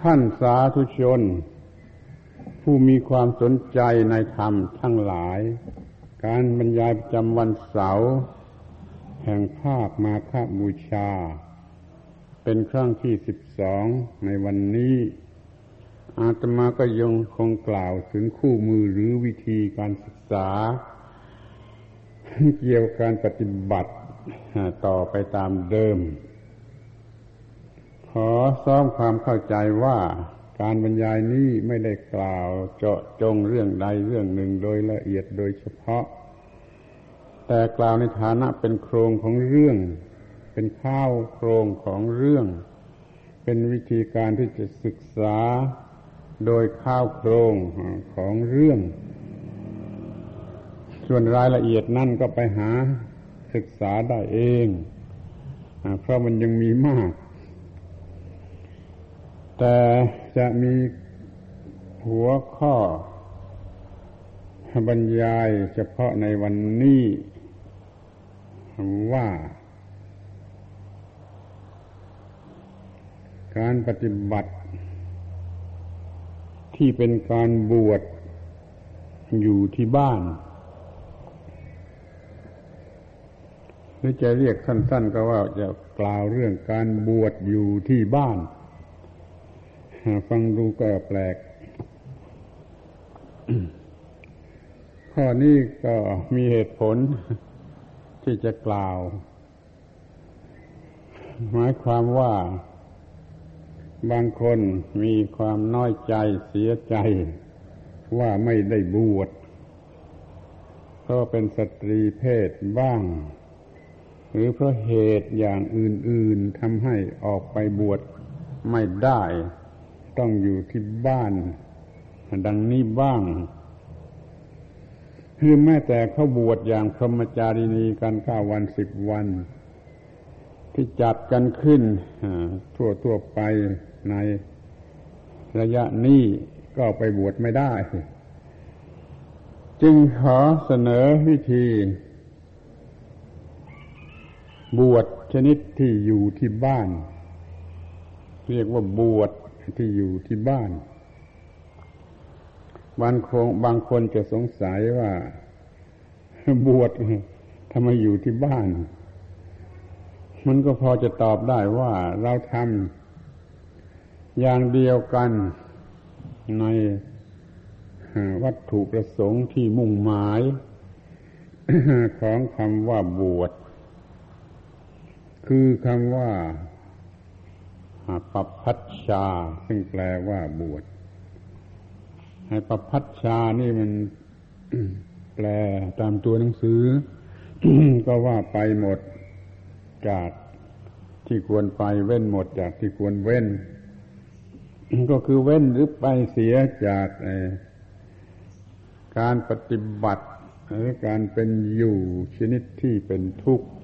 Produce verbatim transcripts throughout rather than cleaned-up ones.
ท่านสาธุชนผู้มีความสนใจในธรรมทั้งหลายการบรรยายประจำวันเสาร์แห่งภาคมาฆบูชาเป็นครั้งที่สิบสองในวันนี้อาตมาก็ยังคงกล่าวถึงคู่มือหรือวิธีการศึกษาเกี่ยวกับการปฏิบัติต่อไปตามเดิมขอซ้อมความเข้าใจว่าการบรรยายนี้ไม่ได้กล่าวเจาะจงเรื่องใดเรื่องหนึ่งโดยละเอียดโดยเฉพาะแต่กล่าวในฐานะเป็นโครงของเรื่องเป็นข้าวโครงของเรื่องเป็นวิธีการที่จะศึกษาโดยข้าวโครงของเรื่องส่วนรายละเอียดนั่นก็ไปหาศึกษาได้เองเพราะมันยังมีมากแต่จะมีหัวข้อบรรยายเฉพาะในวันนี้ว่าการปฏิบัติที่เป็นการบวชอยู่ที่บ้านหรือจะเรียกสั้นๆก็ว่าจะกล่าวเรื่องการบวชอยู่ที่บ้านฟังดูก็แปลก ข้อนี้ก็มีเหตุผลที่จะกล่าวหมายความว่าบางคนมีความน้อยใจเสียใจว่าไม่ได้บวชเพราะเป็นสตรีเพศบ้างหรือเพราะเหตุอย่างอื่นๆทำให้ออกไปบวชไม่ได้ต้องอยู่ที่บ้านดังนี้บ้างคือแม้แต่เขาบวชอย่างพรหมจารีนีกันเก้าวันสิบวันที่จัดกันขึ้นทั่วทั่วไปในระยะนี้ก็ไปบวชไม่ได้จึงขอเสนอวิธีบวชชนิดที่อยู่ที่บ้านเรียกว่าบวชที่อยู่ที่บ้านบางคนบางคนจะสงสัยว่าบวชทำไมอยู่ที่บ้านมันก็พอจะตอบได้ว่าเราทำอย่างเดียวกันในวัตถุประสงค์ที่มุ่งหมายของคำว่าบวชคือคำว่าปัปพัชชาซึ่งแปลว่าบวชให้ปัปพัชชานี่มัน แปลตามตัวหนังสือ ก็ว่าไปหมดจากที่ควรไปเว้นหมดจากที่ควรเว้น ก็คือเว้นหรือไปเสียจากการปฏิบัติหรือการเป็นอยู่ชนิดที่เป็นทุกข์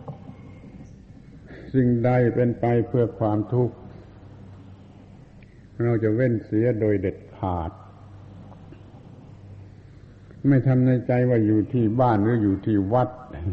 สิ่งใดเป็นไปเพื่อความทุกข์เราจะเว้นเสียโดยเด็ดขาดไม่ทำในใจว่าอยู่ที่บ้านหรืออยู่ที่วัด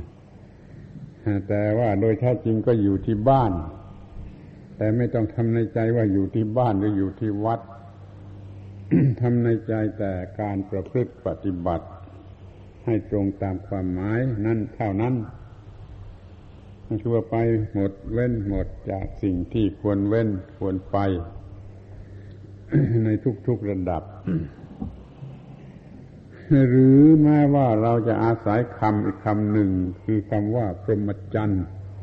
แต่ว่าโดยแท้จริงก็อยู่ที่บ้านแต่ไม่ต้องทำในใจว่าอยู่ที่บ้านหรืออยู่ที่วัด ทำในใจแต่การประพฤติปฏิบัติให้ตรงตามความหมายนั้นเท่านั้นชั่วไปหมดเว้นหมดจากสิ่งที่ควรเว้นควรไป ในทุกๆระดับ หรือแม้ว่าเราจะอาศัยคำอีกคำหนึ่งคือคำว่าพรหมจรรย์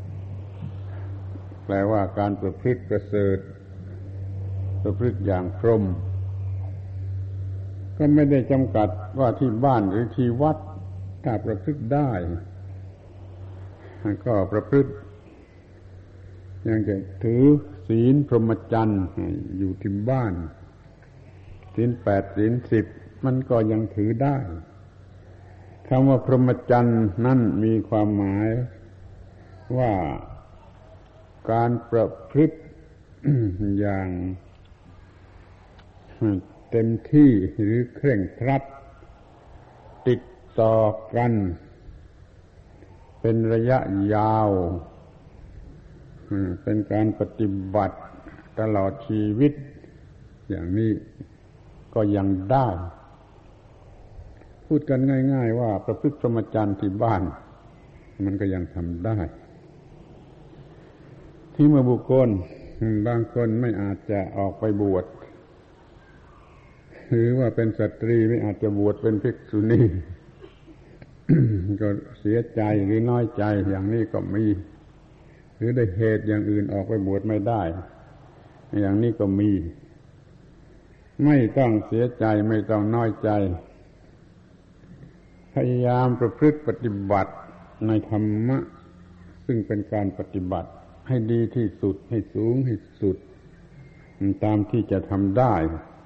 แปลว่าการประพฤติประเสริฐประพฤติอย่างพรหมก็ไม่ได้จำกัดว่าที่บ้านหรือที่วัดถ้าประพฤติได้ก็ประพฤติยังจะถือศีลพรหมจรรย์อยู่ที่บ้านศีลแปดศีลสิบมันก็ยังถือได้คำว่าพรหมจรรย์นั่นมีความหมายว่าการประพฤติ อย่างเต็มที่หรือเคร่งครัดติดต่อกันเป็นระยะยาวเป็นการปฏิบัติตลอดชีวิตอย่างนี้ก็ยังได้พูดกันง่ายๆว่าประพฤติพรหมจรรย์ที่บ้านมันก็ยังทำได้ที่เมื่อบุคคลบางคนไม่อาจจะออกไปบวชหรือว่าเป็นสตรีไม่อาจจะบวชเป็นภิกษุณี ก็เสียใจหรือน้อยใจอย่างนี้ก็มีหรือได้เหตุอย่างอื่นออกไปบวชไม่ได้อย่างนี้ก็มีไม่ต้องเสียใจไม่ต้องน้อยใจพยายามประพฤติปฏิบัติในธรรมะซึ่งเป็นการปฏิบัติให้ดีที่สุดให้สูงให้สุดตามที่จะทำได้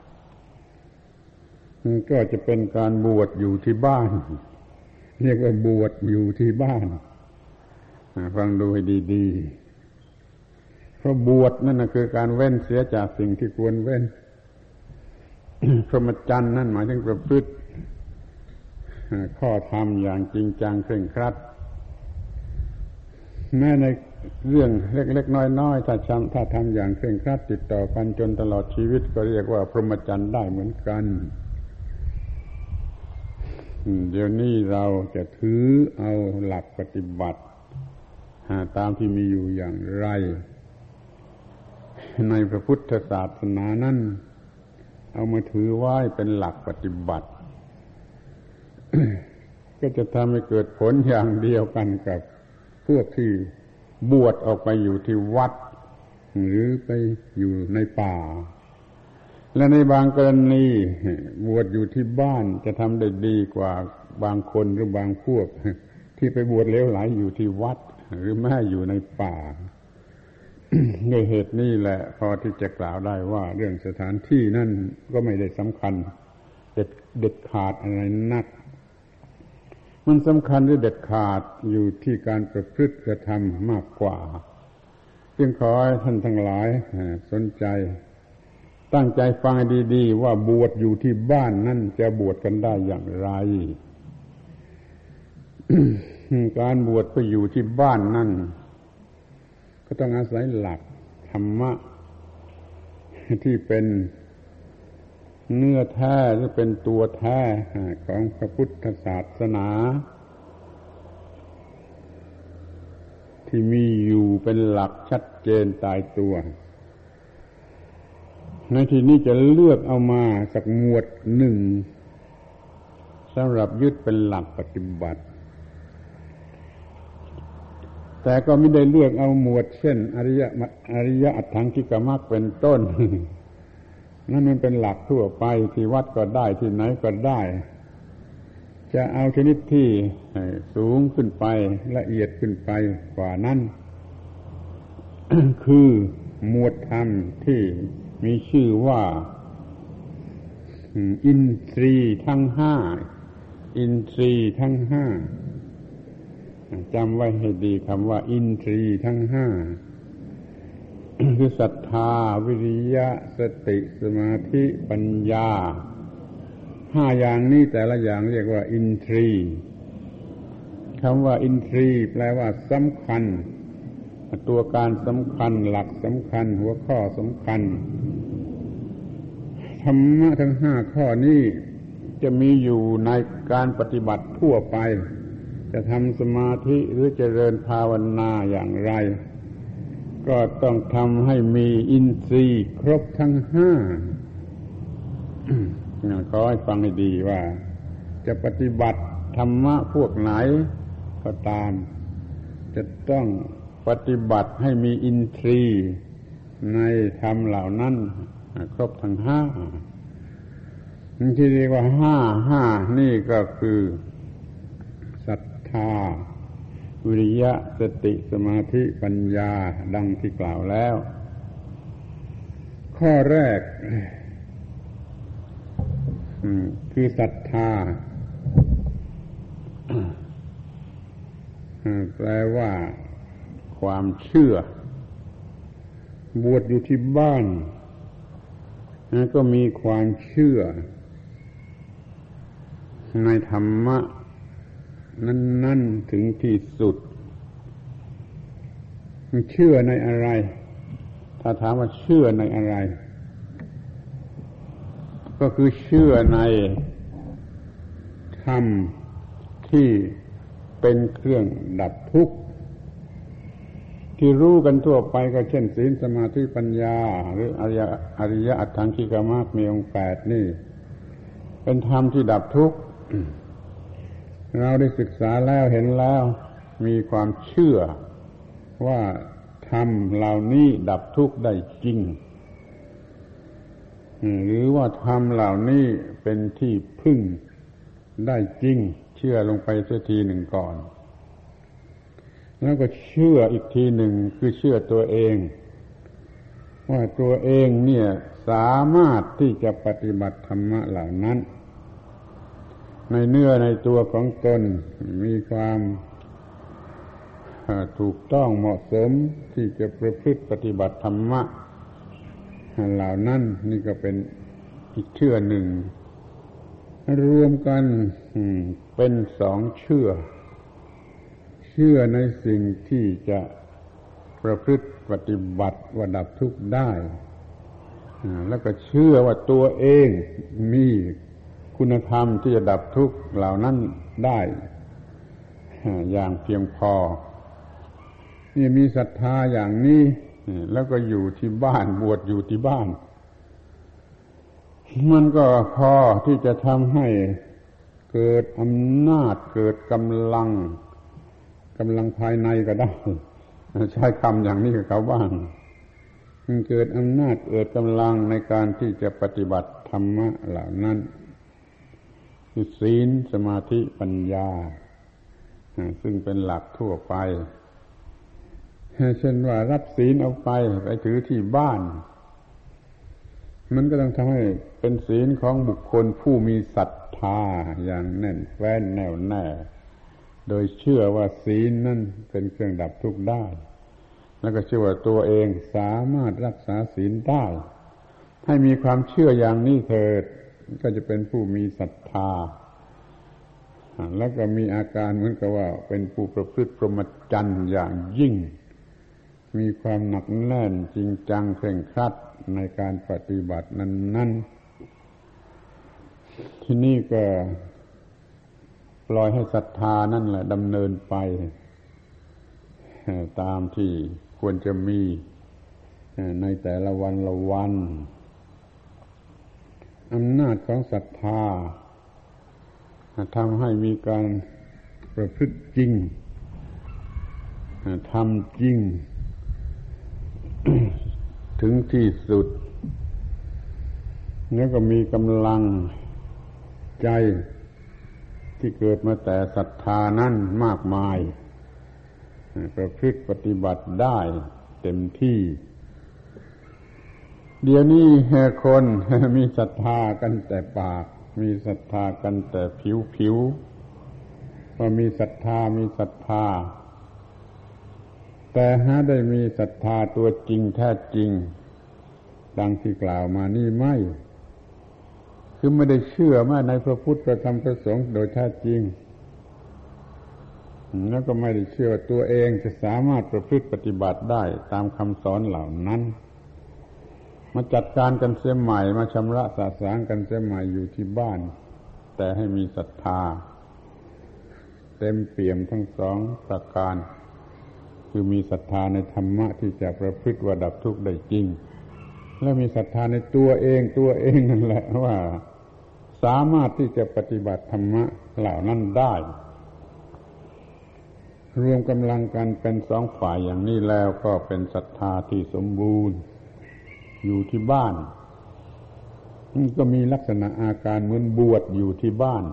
ก็จะเป็นการบวชอยู่ที่บ้านเรียกว่าบวชอยู่ที่บ้านฟังดูให้ดีๆเพราะบวชนั่นนะคือการเว้นเสียจากสิ่งที่ควรเว้น พรหมจรรย์นั่นหมายถึงประพฤติข้อธรรมอย่างจริงจังเคร่งครัดแม้ในเรื่องเล็กๆน้อยๆถ้าทำถ้าทำอย่างเคร่งครัดติดต่อกันจนตลอดชีวิตก็เรียกว่าพรหมจรรย์ได้เหมือนกันเดี๋ยวนี้เราจะถือเอาหลักปฏิบัติตามที่มีอยู่อย่างไรในพระพุทธศาสนานั้นเอามาถือไว้เป็นหลักปฏิบัติ ก็จะทำให้เกิดผลอย่างเดียวกันกับพวกที่บวชออกไปอยู่ที่วัดหรือไปอยู่ในป่าและในบางกรณีบวชอยู่ที่บ้านจะทำได้ดีกว่าบางคนหรือบางพวกที่ไปบวชเลวไหลอยู่ที่วัดหรือแม้อยู่ในป่า ด้วยเหตุนี้แหละพอที่จะกล่าวได้ว่าเรื่องสถานที่นั่นก็ไม่ได้สำคัญเด็ดเด็ดขาดอะไรนักมันสำคัญหรือเด็ดขาดอยู่ที่การประพฤติกระทำมากกว่าจึงขอให้ท่านทั้งหลายสนใจตั้งใจฟังดีๆว่าบวชอยู่ที่บ้านนั่นจะบวชกันได้อย่างไร การบวชไปอยู่ที่บ้านนั่นก็ต้องอาศัยหลักธรรมะที่เป็นเนื้อแท้หรือเป็นตัวแท้ของพระพุทธศาสนาที่มีอยู่เป็นหลักชัดเจนตายตัวในที่นี้จะเลือกเอามาสักหมวดหนึ่งสำหรับยึดเป็นหลักปฏิบัติแต่ก็ไม่ได้เลือกเอาหมวดเช่นอริยอริยอัตถังคิกมรรคเป็นต้น นั่นมันเป็นหลักทั่วไปที่วัดก็ได้ที่ไหนก็ได้จะเอาชนิดที่สูงขึ้นไปละเอียดขึ้นไปกว่านั้น คือหมวดธรรมที่มีชื่อว่าอินทรีย์ทั้งห้าอินทรีย์ทั้งห้าจำไว้ให้ดีคำว่าอินทรีย์ทั้งห้าคือศรัทธาวิริยะสติสมาธิปัญญาห้าอย่างนี้แต่ละอย่างเรียกว่าอินทรีย์คำว่าอินทรีย์แปลว่าสำคัญตัวการสำคัญหลักสำคัญหัวข้อสำคัญธรรมะทั้งห้าข้อนี้จะมีอยู่ในการปฏิบัติทั่วไปจะทำสมาธิหรือเจริญภาวนาอย่างไรก็ต้องทำให้มีอินทรีย์ครบทั้งห้า ขอให้ฟังให้ดีว่าจะปฏิบัติธรรมะพวกไหนก็ตามจะต้องปฏิบัติให้มีอินทรีย์ในธรรมเหล่านั้นครบทั้งห้าที่เรียกว่าห้าห้านี่ก็คือศรัทธาวิริยะสติสมาธิปัญญาดังที่กล่าวแล้วข้อแรกคือศรัทธาแปลว่าความเชื่อบวชอยู่ที่บ้านก็มีความเชื่อในธรรมะนั่นๆถึงที่สุดเชื่อในอะไรถ้าถามว่าเชื่อในอะไรก็คือเชื่อในธรรมที่เป็นเครื่องดับทุกข์ที่รู้กันทั่วไปก็เช่นศีลสมาธิปัญญาหรืออริยอริยอัตถังคิกามรรคมีองค์แปดนี่เป็นธรรมที่ดับทุกข์เราได้ศึกษาแล้วเห็นแล้วมีความเชื่อว่าธรรมเหล่านี้ดับทุกข์ได้จริงหรือว่าธรรมเหล่านี้เป็นที่พึ่งได้จริงเชื่อลงไปสักทีหนึ่งก่อนแล้วก็เชื่ออีกทีหนึ่งคือเชื่อตัวเองว่าตัวเองเนี่ยสามารถที่จะปฏิบัติธรรมะเหล่านั้นในเนื้อในตัวของตนมีความถูกต้องเหมาะสมที่จะประพฤติปฏิบัติธรรมะเหล่านั้นนี่ก็เป็นอีกเชื่อหนึ่งรวมกันเป็นสองเชื่อเชื่อในสิ่งที่จะประพฤติปฏิบัติว่าดับทุกข์ได้แล้วก็เชื่อว่าตัวเองมีคุณธรรมที่จะดับทุกข์เหล่านั้นได้อย่างเพียงพอนี่มีศรัทธาอย่างนี้แล้วก็อยู่ที่บ้านบวชอยู่ที่บ้านมันก็พอที่จะทำให้เกิดอำนาจเกิดกำลังกำลังภายในก็ได้ใช้คำอย่างนี้กับเขาบ้างมันเกิดอำนาจเกิดกำลังในการที่จะปฏิบัติธรรมะเหล่านั้นคือศีลสมาธิปัญญาซึ่งเป็นหลักทั่วไปเช่นว่ารับศีลเอาไปไปถือที่บ้านมันก็ต้องทำให้เป็นศีลของบุคคลผู้มีศรัทธาอย่างแน่นแฟ้นแน่วแน่โดยเชื่อว่าศีลนั่นเป็นเครื่องดับทุกข์ได้แล้วก็เชื่อว่าตัวเองสามารถรักษาศีลได้ให้มีความเชื่ออย่างนี้เถิดก็จะเป็นผู้มีศรัทธาแล้วก็มีอาการเหมือนกับว่าเป็นผู้ประพฤติพรหมจรรย์อย่างยิ่งมีความหนักแน่นจริงจังเคร่งครัดในการปฏิบัตินั้นๆที่นี่ก็ปล่อยให้ศรัทธานั่นแหละดำเนินไปตามที่ควรจะมีในแต่ละวันละวันอำนาจของศรัทธาทำให้มีการประพฤติจริงทำจริงถึงที่สุดแล้วก็มีกำลังใจที่เกิดมาแต่ศรัทธานั้นมากมายประพฤติปฏิบัติได้เต็มที่เดี๋ยวนี้คนมีศรัทธากันแต่ปากมีศรัทธากันแต่ผิวๆว่ามีศรัทธามีศรัทธาแต่หาได้มีศรัทธาตัวจริงแท้จริงดังที่กล่าวมานี่ไม่คือไม่ได้เชื่อแม้ในพระพุทธพระธรรมพระสงฆ์โดยแท้จริงแล้วก็ไม่ได้เชื่อว่าตัวเองจะสามารถประพฤติปฏิบัติได้ตามคำสอนเหล่านั้นมาจัดการกันเสียใหม่มาชำระสาสางกันเสียใหม่อยู่ที่บ้านแต่ให้มีศรัทธาเต็มเปี่ยมทั้งสองประการคือมีศรัทธาในธรรมะที่จะประพฤติว่าดับทุกข์ได้จริงและมีศรัทธาในตัวเองตัวเองนั่นแหละว่าสามารถที่จะปฏิบัติธรรมะเหล่านั้นได้รวมกำลังกันเป็นสองฝ่ายอย่างนี้แล้วก็เป็นศรัทธาที่สมบูรณ์อยู่ที่บ้านก็มีลักษณะอาการเหมือนบวชอยู่ที่บ้าน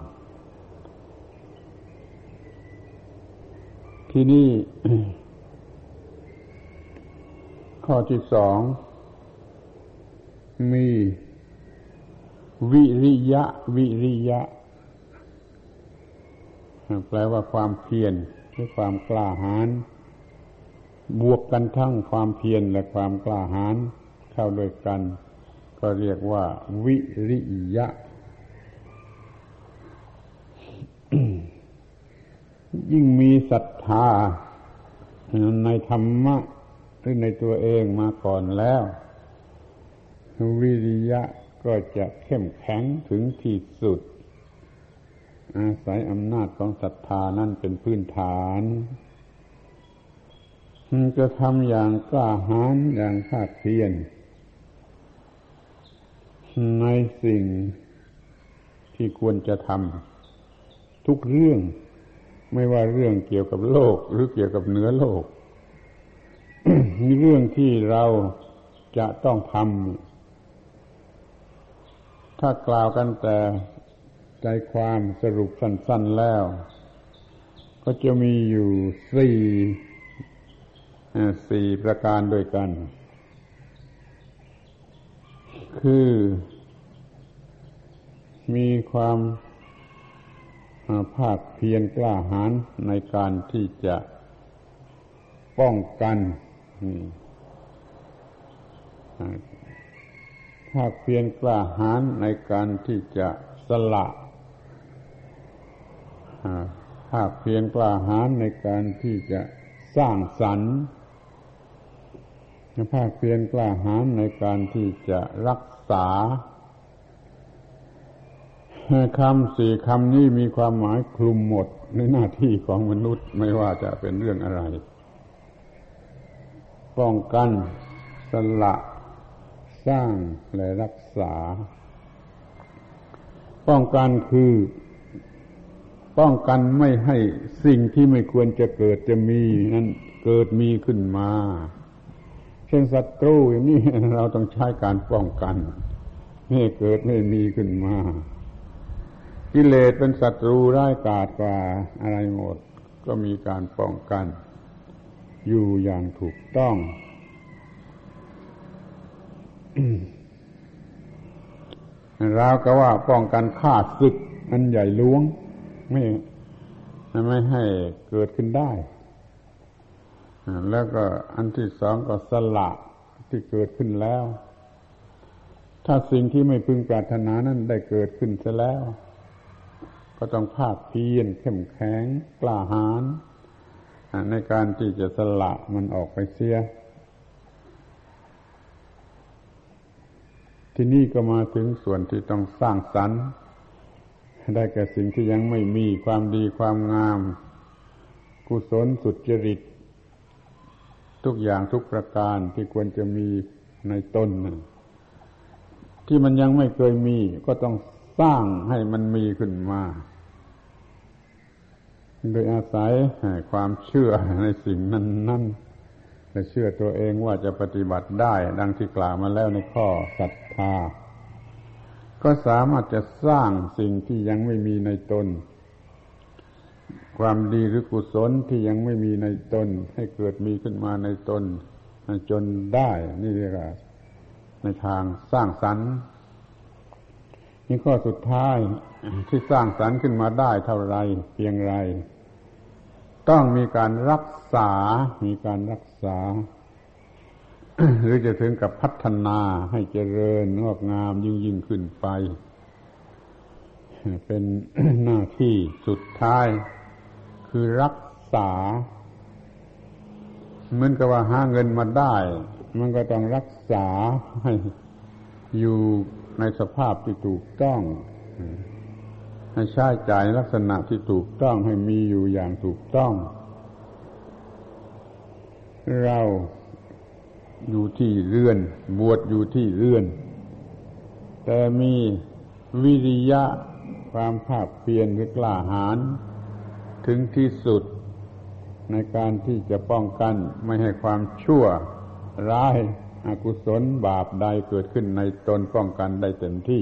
ที่นี่ข้อที่สองมีวิริยะวิริยะแปลว่าความเพียรหรือความกล้าหาญบวกกันทั้งความเพียรและความกล้าหาญเข้าด้วยกันก็เรียกว่าวิริยะ ยิ่งมีศรัทธาในธรรมะหรือในตัวเองมาก่อนแล้ววิริยะก็จะเข้มแข็งถึงที่สุดอาศัยอำนาจของศรัทธานั่นเป็นพื้นฐานจะทำอย่างกล้าหาญอย่างภาคเพียรในสิ่งที่ควรจะทำทุกเรื่องไม่ว่าเรื่องเกี่ยวกับโลกหรือเกี่ยวกับเหนือโลก มีเรื่องที่เราจะต้องทำถ้ากล่าวกันแต่ใจความสรุปสั้นๆแล้วก็จะมีอยู่สี่สี่ประการด้วยกันคือมีความภาคเพียรกล้าหาญในการที่จะป้องกันภาคเพียรกล้าหาญในการที่จะสละภาคเพียรกล้าหาญในการที่จะสร้างสรรค์ภาคเพียรกล้าหาญในการที่จะรักษาคำสี่คำนี้มีความหมายคลุมหมดในหน้าที่ของมนุษย์ไม่ว่าจะเป็นเรื่องอะไรป้องกันสละสร้างและรักษาป้องกันคือป้องกันไม่ให้สิ่งที่ไม่ควรจะเกิดจะมีนั้นเกิดมีขึ้นมาเช่นศัตรูอย่างนี้เราต้องใช้การป้องกันไม่ให้เกิดไม่มีขึ้นมากิเลสเป็นศัตรูร้ายกาจกว่าอะไรหมดก็มีการป้องกันอยู่อย่างถูกต้อง เราก็ว่าป้องกันฆ่าศึกอันใหญ่หลวงไม่ไม่ให้เกิดขึ้นได้แล้วก็อันที่สองก็สละที่เกิดขึ้นแล้วถ้าสิ่งที่ไม่พึงปรารถนานั้นได้เกิดขึ้นเสียแล้วก็ต้องภาคเพียรเข้มแข็งกล้าหาญในการที่จะสละมันออกไปเสียที่นี่ก็มาถึงส่วนที่ต้องสร้างสรรค์ได้แก่สิ่งที่ยังไม่มีความดีความงามกุศลสุจริตทุกอย่างทุกประการที่ควรจะมีในตนที่มันยังไม่เคยมีก็ต้องสร้างให้มันมีขึ้นมาโดยอาศัยความเชื่อในสิ่งนั้นๆและเชื่อตัวเองว่าจะปฏิบัติได้ดังที่กล่าวมาแล้วในข้อศรัทธาก็สามารถจะสร้างสิ่งที่ยังไม่มีในตนความดีหรือกุศลที่ยังไม่มีในตนให้เกิดมีขึ้นมาในตนจนได้นี่เรียกว่าในทางสร้างสรรค์นี่ข้อสุดท้ายที่สร้างสรรค์ขึ้นมาได้เท่าไรเพียงไรต้องมีการรักษามีการรักษา หรือจะถึงกับพัฒนาให้เจริญงอกงามยิ่งยิ่งขึ้นไปเป็น หน้าที่สุดท้ายคือรักษาเหมือนกับว่าหาเงินมาได้มันก็ต้องรักษาให้อยู่ในสภาพที่ถูกต้องให้ใช้จ่ายลักษณะที่ถูกต้องให้มีอยู่อย่างถูกต้องเราอยู่ที่เรือนบวชอยู่ที่เรือนแต่มีวิริยะความภาคเพียรหรือกล้าหาญถึงที่สุดในการที่จะป้องกันไม่ให้ความชั่วร้ายอกุศลบาปใดเกิดขึ้นในตนป้องกันได้เต็มที่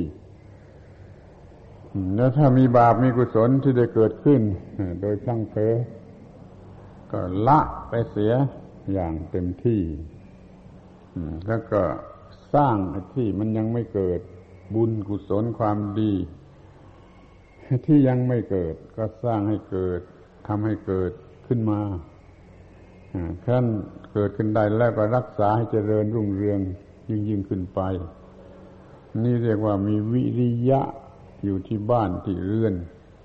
แล้วถ้ามีบาปมีกุศลที่ได้เกิดขึ้นโดยพลั้งเผลอก็ละไปเสียอย่างเต็มที่แล้วก็สร้างที่มันยังไม่เกิดบุญกุศลความดีที่ยังไม่เกิดก็สร้างให้เกิดทำให้เกิดขึ้นมาขั้นเกิดขึ้นได้แล้วก็รักษาให้เจริญรุ่งเรืองยิ่งยิ่งขึ้นไปนี่เรียกว่ามีวิริยะอยู่ที่บ้านที่เรือน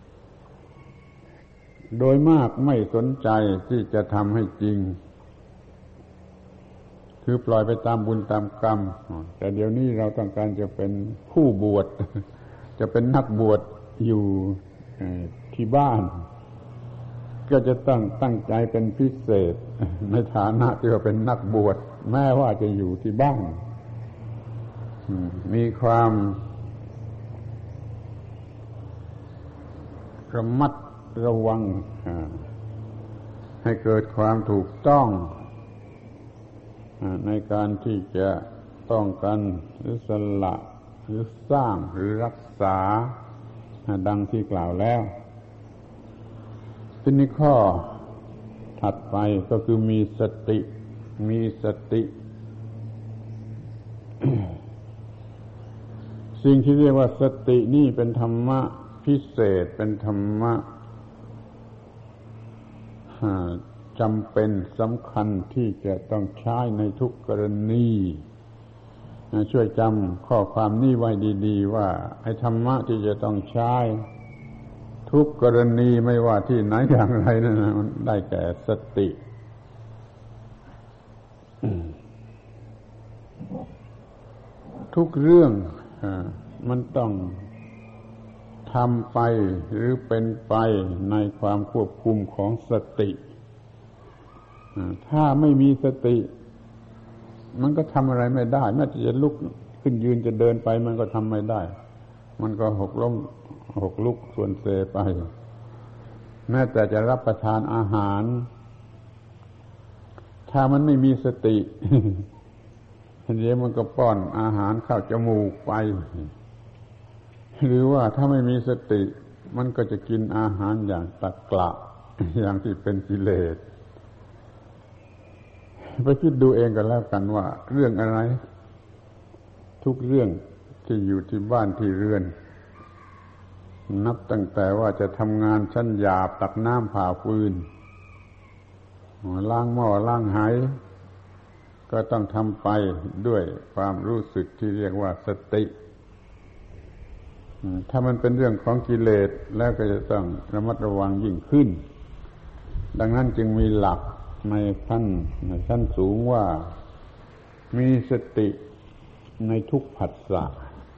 โดยมากไม่สนใจที่จะทำให้จริงคคือปล่อยไปตามบุญตามกรรมแต่เดี๋ยวนี้เราต้องการจะเป็นผู้บวชจะเป็นนักบวชอยู่ที่บ้านก็จะต้องตั้งใจเป็นพิเศษในฐานะที่ว่าเป็นนักบวชแม้ว่าจะอยู่ที่บ้านมีความระมัดระวังให้เกิดความถูกต้องในการที่จะป้องกันหรือสละหรือสร้างหรือรักษาดังที่กล่าวแล้วทีนี้ข้อถัดไปก็คือมีสติมีสติ สิ่งที่เรียกว่าสตินี่เป็นธรรมะพิเศษเป็นธรรมะจำเป็นสำคัญที่จะต้องใช้ในทุกกรณีช่วยจำข้อความนี้ไว้ดีๆว่าไอ้ธรรมะที่จะต้องใช้ทุกกรณีไม่ว่าที่ไหนอย่างไรนั่นนะมันได้แก่สติทุกเรื่องมันต้องทำไปหรือเป็นไปในความควบคุมของสติถ้าไม่มีสติมันก็ทำอะไรไม่ได้แม้จะลุกขึ้นยืนจะเดินไปมันก็ทำไม่ได้มันก็หกล้มหกลุกส่วนเซไปแม้แต่จะรับประทานอาหารถ้ามันไม่มีสติเดี๋ยวมันก็ป้อนอาหารเข้าจมูกไปหรือว่าถ้าไม่มีสติมันก็จะกินอาหารอย่างตะกละอย่างที่เป็นกิเลสไปคิดดูเองกันแล้วกันว่าเรื่องอะไรทุกเรื่องที่อยู่ที่บ้านที่เรือนนับตั้งแต่ว่าจะทำงานชั้นหยาบตักน้ำผ่าฟืนล้างหม้อล้างไหก็ต้องทำไปด้วยความรู้สึกที่เรียกว่าสติถ้ามันเป็นเรื่องของกิเลสแล้วก็จะต้องระมัดระวังยิ่งขึ้นดังนั้นจึงมีหลักในขั้นในชั้นสูงว่ามีสติในทุกผัสสะ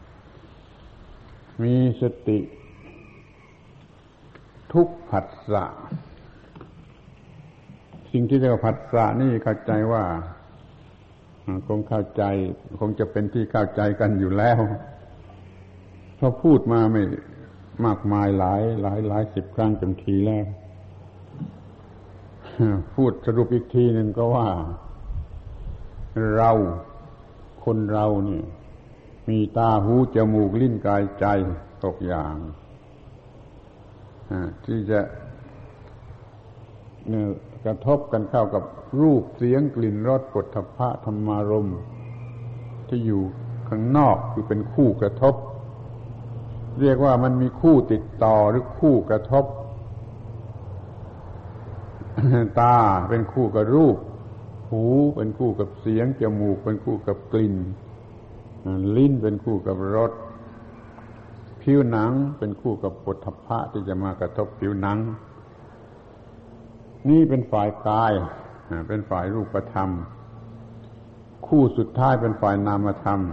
มีสติทุกผัสสะสิ่งที่เรียกว่าผัสสะนี่เข้าใจว่าคงเข้าใจคงจะเป็นที่เข้าใจกันอยู่แล้วเพราะพูดมาไม่มากมายหลายหลายหลายสิบครั้งจนทีแล้วพูดสรุปอีกทีหนึ่งก็ว่าเราคนเราเนี่ยมีตาหูจมูกลิ้นกายใจตกอย่างที่จะกระทบกันเข้ากับรูปเสียงกลิ่นรสโผฏฐัพพะธรรมารมณ์ที่อยู่ข้างนอกคือเป็นคู่กระทบเรียกว่ามันมีคู่ติดต่อหรือคู่กระทบตาเป็นคู่กับรูปหูเป็นคู่กับเสียงจมูกเป็นคู่กับกลิ่นลิ้นเป็นคู่กับรสผิวหนังเป็นคู่กับโผฏฐัพพะที่จะมากระทบผิวหนังนี่เป็นฝ่ายกายเป็นฝ่ายรูปธรรมคู่สุดท้ายเป็นฝ่ายนามธรรม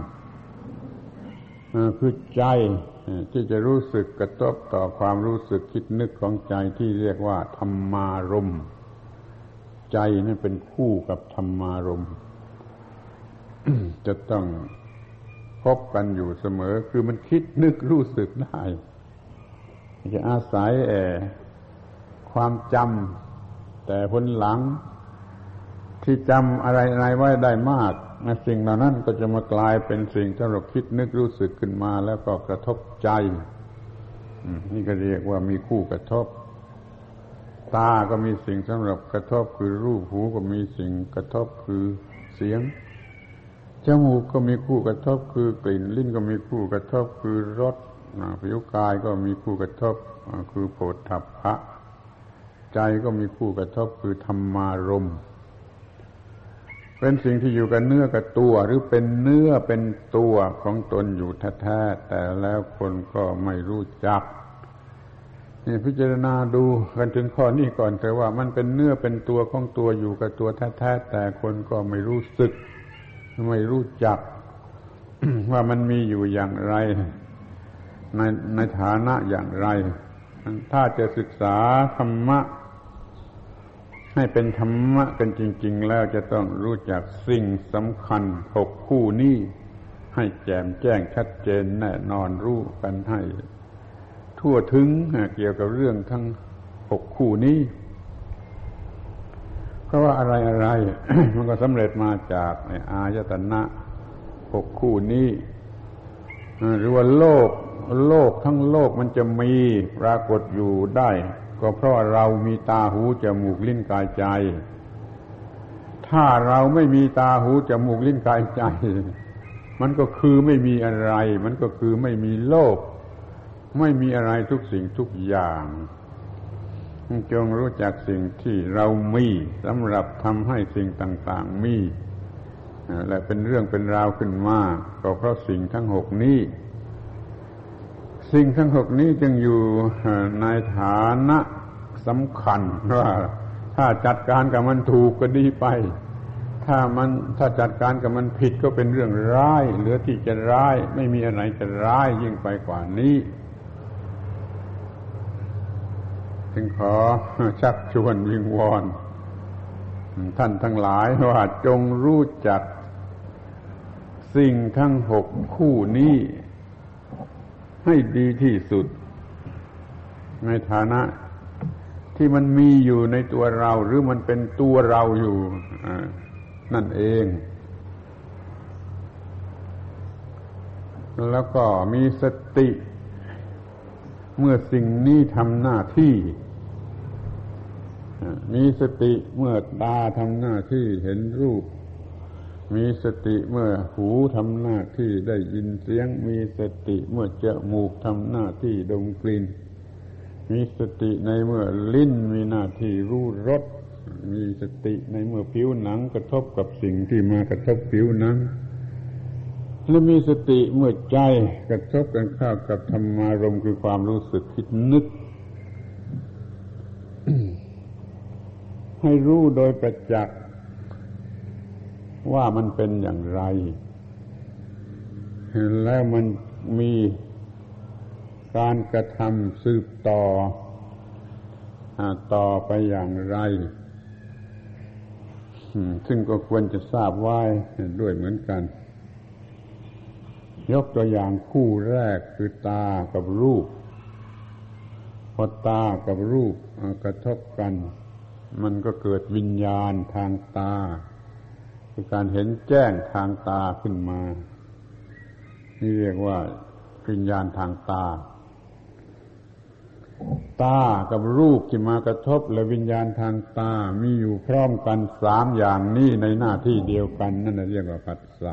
คือใจที่จะรู้สึกกระทบต่อความรู้สึกคิดนึกของใจที่เรียกว่าธรรมารมณ์ใจนั่นเป็นคู่กับธรรมารมณ์ จะต้องพบกันอยู่เสมอคือมันคิดนึกรู้สึกได้จะอาศัยแอความจำแต่ผลหลังที่จำอะไรอะไรไว้ได้มากสิ่งเหล่านั้นก็จะมากลายเป็นสิ่งที่เราคิดนึกรู้สึกขึ้นมาแล้วก็กระทบใจนี่ก็เรียกว่ามีคู่กระทบตาก็มีสิ่งสำหรับกระทบคือรูปหูก็มีสิ่งกระทบคือเสียงจมูกก็มีคู่กระทบคือกลิ่นลิ้นก็มีคู่กระทบคือรสผิวกายก็มีคู่กระทบคือโผฏฐัพพะใจก็มีคู่กระทบคือธรรมารมณ์เป็นสิ่งที่อยู่กับเนื้อกับตัวหรือเป็นเนื้อเป็นตัวของตนอยู่แท้ๆแต่แล้วคนก็ไม่รู้จักนี่พิจารณาดูกันถึงข้อนี้ก่อนแต่ว่ามันเป็นเนื้อเป็นตัวของตัวอยู่กับตัวแท้ๆแต่คนก็ไม่รู้สึกไม่รู้จัก ว่ามันมีอยู่อย่างไรในในฐานะอย่างไรถ้าจะศึกษาธรรมะให้เป็นธรรมะกันจริงๆแล้วจะต้องรู้จักสิ่งสำคัญหกคู่นี้ให้แจ่มแจ้งชัดเจนแน่นอนรู้กันให้ทั่วถึงเกี่ยวกับเรื่องทั้งหกคู่นี้เพราะว่าอะไรอะไร มันก็สำเร็จมาจากอายตนะหกคู่นี้หรือว่าโลกโลกทั้งโลกมันจะมีปรากฏอยู่ได้ก็เพราะเรามีตาหูจมูกลิ้นกายใจถ้าเราไม่มีตาหูจมูกลิ้นกายใจมันก็คือไม่มีอะไรมันก็คือไม่มีโลกไม่มีอะไรทุกสิ่งทุกอย่างจงรู้จักสิ่งที่เรามีสำหรับทำให้สิ่งต่างๆมีและเป็นเรื่องเป็นราวขึ้นมาก็เพราะสิ่งทั้งหกนี้สิ่งทั้งหกนี้จึงอยู่ในฐานะสำคัญว่าถ้าจัดการกับมันถูกก็ดีไปถ้ามันถ้าจัดการกับมันผิดก็เป็นเรื่องร้ายเหลือที่จะร้ายไม่มีอะไรจะร้ายยิ่งไปกว่านี้จึงขอชักชวนวิงวอนท่านทั้งหลายว่าจงรู้จักสิ่งทั้งหกคู่นี้ให้ดีที่สุดในฐานะที่มันมีอยู่ในตัวเราหรือมันเป็นตัวเราอยู่นั่นเองแล้วก็มีสติเมื่อสิ่งนี้ทำหน้าที่มีสติเมื่อตาทำหน้าที่เห็นรูปมีสติเมื่อหูทำหน้าที่ได้ยินเสียงมีสติเมื่อจมูกทำหน้าที่ดมกลิ่นมีสติในเมื่อลิ้นมีหน้าที่รู้รสมีสติในเมื่อผิวหนังกระทบกับสิ่งที่มากระทบผิวหนังและมีสติเมื่อใจกระทบกันเข้ากับธรรมารมณ์คือความรู้สึกคิดนึก ให้รู้โดยประจักษ์ว่ามันเป็นอย่างไรแล้วมันมีการกระทำสืบต่อต่อไปอย่างไรซึ่งก็ควรจะทราบไว้ด้วยเหมือนกันยกตัวอย่างคู่แรกคือตากับรูปพอตากับรูปกระทบกันมันก็เกิดวิญญาณทางตาคือการเห็นแจ้งทางตาขึ้นมานี่เรียกว่าวิญญาณทางตาตากับรูปที่มากระทบและวิญญาณทางตามีอยู่พร้อมกันสามอย่างนี้ในหน้าที่เดียวกันนั่นเรียกว่าผัสสะ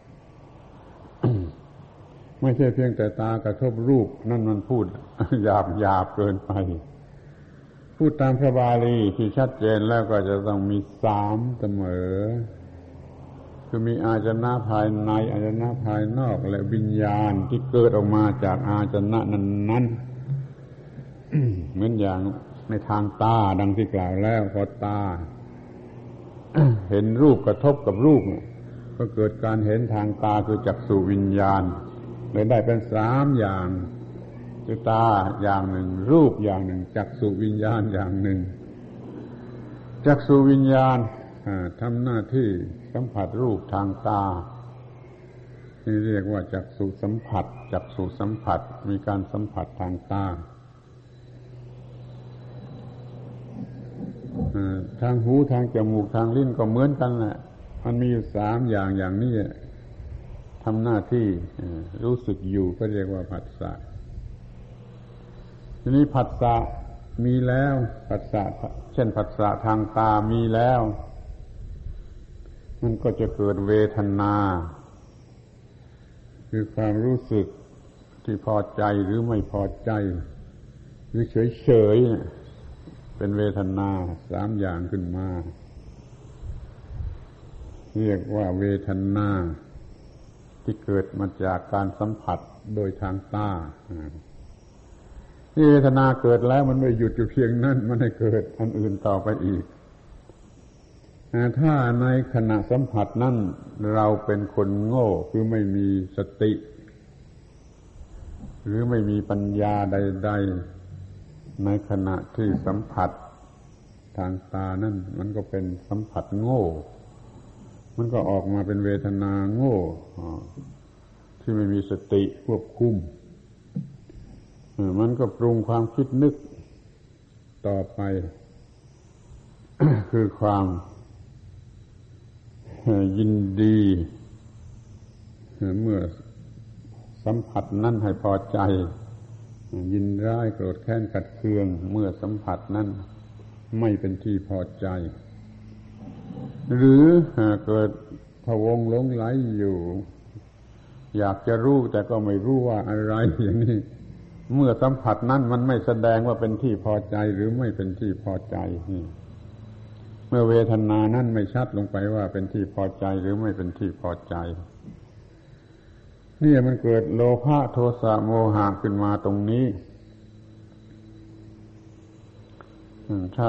ไม่ใช่เพียงแต่ตากระทบรูปนั่นมันพูดหยาบหยาบเกินไปพูดตามพระบาลีที่ชัดเจนแล้วก็จะต้องมีสามเสมอคือมีอาจนะภายในอาจนะภายนอกและวิญญาณที่เกิดออกมาจากอาจนะนั้นๆ เหมือนอย่างในทางตาดังที่กล่าวแล้วพอตา เห็นรูปกระทบกับรูปก็เกิดการเห็นทางตาคือจักษุวิญญาณเลยได้เป็นสามอย่างคือตาอย่างหนึ่งรูปอย่างหนึ่งจักษุวิญญาณอย่างหนึ่งจักษุวิญญาณทำหน้าที่สัมผัสรูปทางตาที่เรียกว่าจักษุสัมผัสจักษุสัมผัสมีการสัมผัสทางตาทางหูทางจมูกทางลิ้นก็เหมือนกันแหละมันมีอยู่สามอย่างอย่างนี้ทำหน้าที่รู้สึกอยู่ก็เรียกว่าผัสสะทีนี้ผัสสะมีแล้วผัสสะเช่นผัสสะทางตามีแล้วมันก็จะเกิดเวทนาคือความรู้สึกที่พอใจหรือไม่พอใจหรือเฉยๆเป็นเวทนาสามอย่างขึ้นมาเรียกว่าเวทนาที่เกิดมาจากการสัมผัสโดยทางตานี่เวทนาเกิดแล้วมันไม่หยุดอยู่เพียงนั้นมันให้เกิดอันอื่นต่อไปอีกถ้าในขณะสัมผัสนั้นเราเป็นคนโง่คือไม่มีสติหรือไม่มีปัญญาใดๆในขณะที่สัมผัสทางตานั่นมันก็เป็นสัมผัสโง่มันก็ออกมาเป็นเวทนาโง่ที่ไม่มีสติควบคุมมันก็ปรุงความคิดนึกต่อไป คือความยินดีเมื่อสัมผัสนั้นให้พอใจยินร้ายโกรธแค้นขัดเคืองเมื่อสัมผัสนั้นไม่เป็นที่พอใจหรือเกิดพะวงหลงไหลอยู่อยากจะรู้แต่ก็ไม่รู้ว่าอะไรอย่างนี้เมื่อสัมผัสนั้นมันไม่แสดงว่าเป็นที่พอใจหรือไม่เป็นที่พอใจเมื่อเวทนานั้นไม่ชัดลงไปว่าเป็นที่พอใจหรือไม่เป็นที่พอใจนี่มันเกิดโลภะโทสะโมหะขึ้นมาตรงนี้ถ้า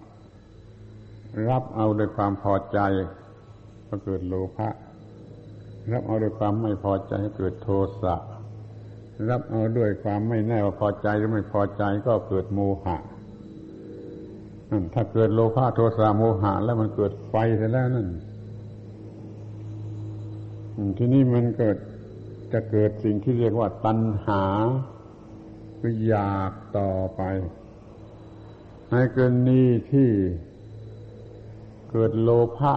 รับเอาด้วยความพอใจก็เกิดโลภะรับเอาด้วยความไม่พอใจก็เกิดโทสะรับเอาด้วยความไม่แน่ว่าพอใจหรือไม่พอใจก็เกิดโมหะถ้าเกิดโลภะโทสะโมหะแล้วมันเกิดไฟเสร็จแล้วนั่นทีนี้มันเกิดจะเกิดสิ่งที่เรียกว่าตัณหาคืออยากต่อไปในกรณีที่เกิดโลภะ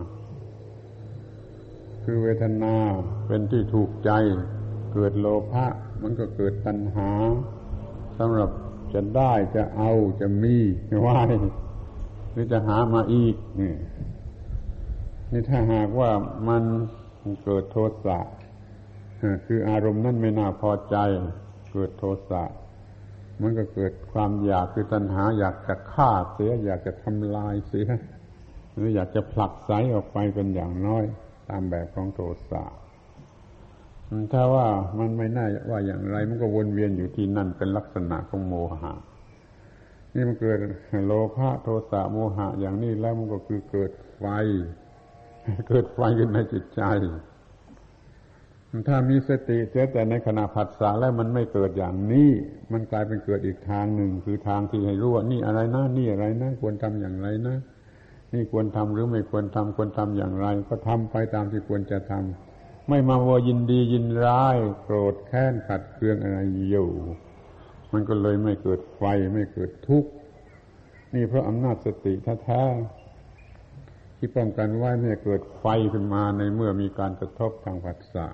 คือเวทนาเป็นที่ถูกใจเกิดโลภะมันก็เกิดตัณหาสำหรับจะได้จะเอาจะมีไว้หรือจะหามาอีกนี่นี่ถ้าหากว่ามันเกิดโทสะคืออารมณ์นั้นไม่น่าพอใจเกิดโทสะมันก็เกิดความอยากคือตัณหาอยากจะฆ่าเสียอยากจะทำลายเสียหรืออยากจะผลักไสออกไปเป็นอย่างน้อยตามแบบของโทสะถ้าว่ามันไม่น่าว่าอย่างไรมันก็วนเวียนอยู่ที่นั่นเป็นลักษณะของโมหะนี่มันเกิดโลภะโทสะโมหะอย่างนี้แล้วมันก็คือเกิดไฟเกิดไฟขึ้นในจิตใจถ้ามีสติเสียแต่ในขณะผัสสะแล้วมันไม่เกิดอย่างนี้มันกลายเป็นเกิดอีกทางหนึ่งคือทางที่ให้รู้ว่านี่อะไรนะนี่อะไรนะควรทำอย่างไรนะนี่ควรทำหรือไม่ควรทำควรทำอย่างไรก็ทำไปตามที่ควรจะทำไม่มาวัวยินดียินร้ายโกรธแค้นขัดเคืองอะไรอยู่มันก็เลยไม่เกิดไฟไม่เกิดทุกข์นี่เพราะอำนาจสติแท้ๆที่ป้องกันไว้ไม่ให้เกิดไฟขึ้นมาในเมื่อมีการกระทบทางผัสสะ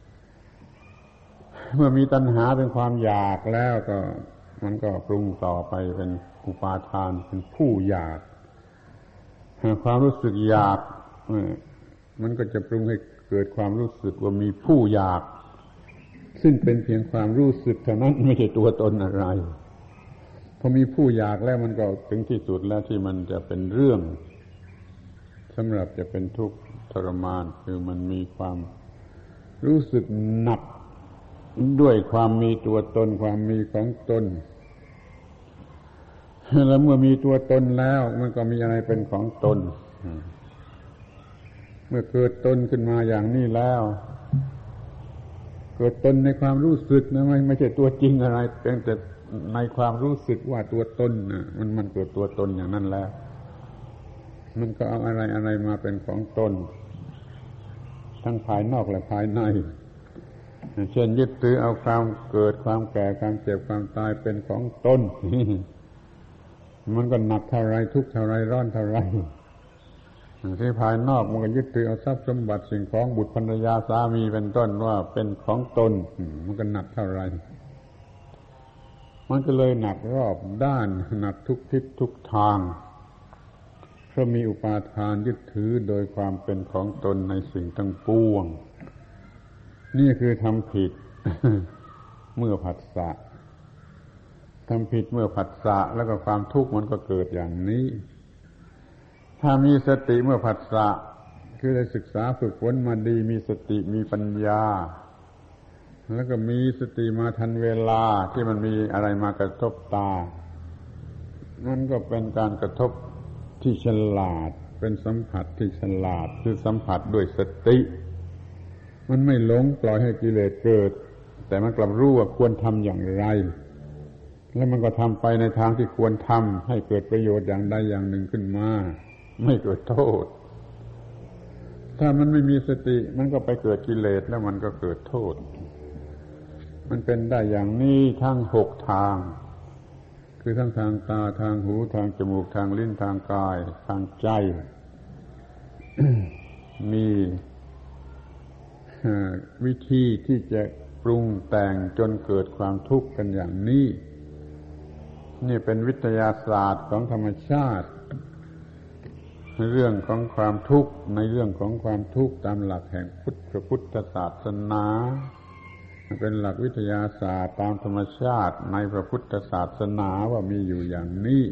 เมื่อมีตัณหาเป็นความอยากแล้วก็มันก็ปรุงต่อไปเป็นอุปาทานเป็นผู้อยากความรู้สึกอยากมันก็จะปรุงให้เกิดความรู้สึกว่ามีผู้อยากซึ่งเป็นเพียงความรู้สึกเท่านั้นไม่ใช่ตัวตนอะไรพอมีผู้อยากแล้วมันก็ถึงที่สุดแล้วที่มันจะเป็นเรื่องสำหรับจะเป็นทุกข์ทรมานคือมันมีความรู้สึกหนักด้วยความมีตัวตนความมีของตนแล้วเมื่อมีตัวตนแล้วมันก็มีอะไรเป็นของตนเมื่อเกิดตนขึ้นมาอย่างนี้แล้วเกิดตนในความรู้สึกนะไม่ไม่ใช่ตัวจริงอะไรเพียงแต่ในความรู้สึกว่าตัวตนนะมันมันเกิดตัวตนอย่างนั้นแล้วมันก็เอาอะไรอะไรมาเป็นของตนทั้งภายนอกและภายในเช่นยึดถือเอาความเกิดความแก่ความเจ็บความตายเป็นของตนมันก็หนักเท่าไรทุกข์เท่าไรร้อนเท่าไรที่ภายนอกมันก็ยึดถือเอาทรัพย์สมบัติสิ่งของบุตรภรรยาสามีเป็นต้นว่าเป็นของตนมันก็หนักเท่าไรมันก็เลยหนักรอบด้านหนักทุกทิศทุกทางเพราะมีอุปาทานยึดถือโดยความเป็นของตนในสิ่งทั้งปวงนี่คือทำผิด เมื่อผัสสะทำผิดเมื่อผัสสะแล้วก็ความทุกข์มันก็เกิดอย่างนี้ถ้ามีสติเมื่อผัสสะคือได้ศึกษาฝึกฝนมาดีมีสติมีปัญญาแล้วก็มีสติมาทันเวลาที่มันมีอะไรมากระทบตานั่นก็เป็นการกระทบที่ฉลาดเป็นสัมผัสที่ฉลาดคือสัมผัสด้วยสติมันไม่หลงปล่อยให้กิเลสเกิดแต่มันกลับรู้ว่าควรทำอย่างไรแล้วมันก็ทำไปในทางที่ควรทำให้เกิดประโยชน์อย่างใดอย่างหนึ่งขึ้นมาไม่เกิดโทษถ้ามันไม่มีสติมันก็ไปเกิดกิเลสแล้วมันก็เกิดโทษมันเป็นได้อย่างนี้ทั้งหกทางคือทั้งทางตาทางหูทางจมูกทางลิ้นทางกายทางใจ มีวิธีที่จะปรุงแต่งจนเกิดความทุกข์กันอย่างนี้นี่เป็นวิทยาศาสตร์ของธรรมชาติเรื่องของความทุกข์ในเรื่องของความทุกข์ตามหลักแห่งพุทธพุทธศาสนาเป็นหลักวิทยาศาสตร์ตามธรรมชาติในพระพุทธศาสนาว่ามีอยู่อย่างนี้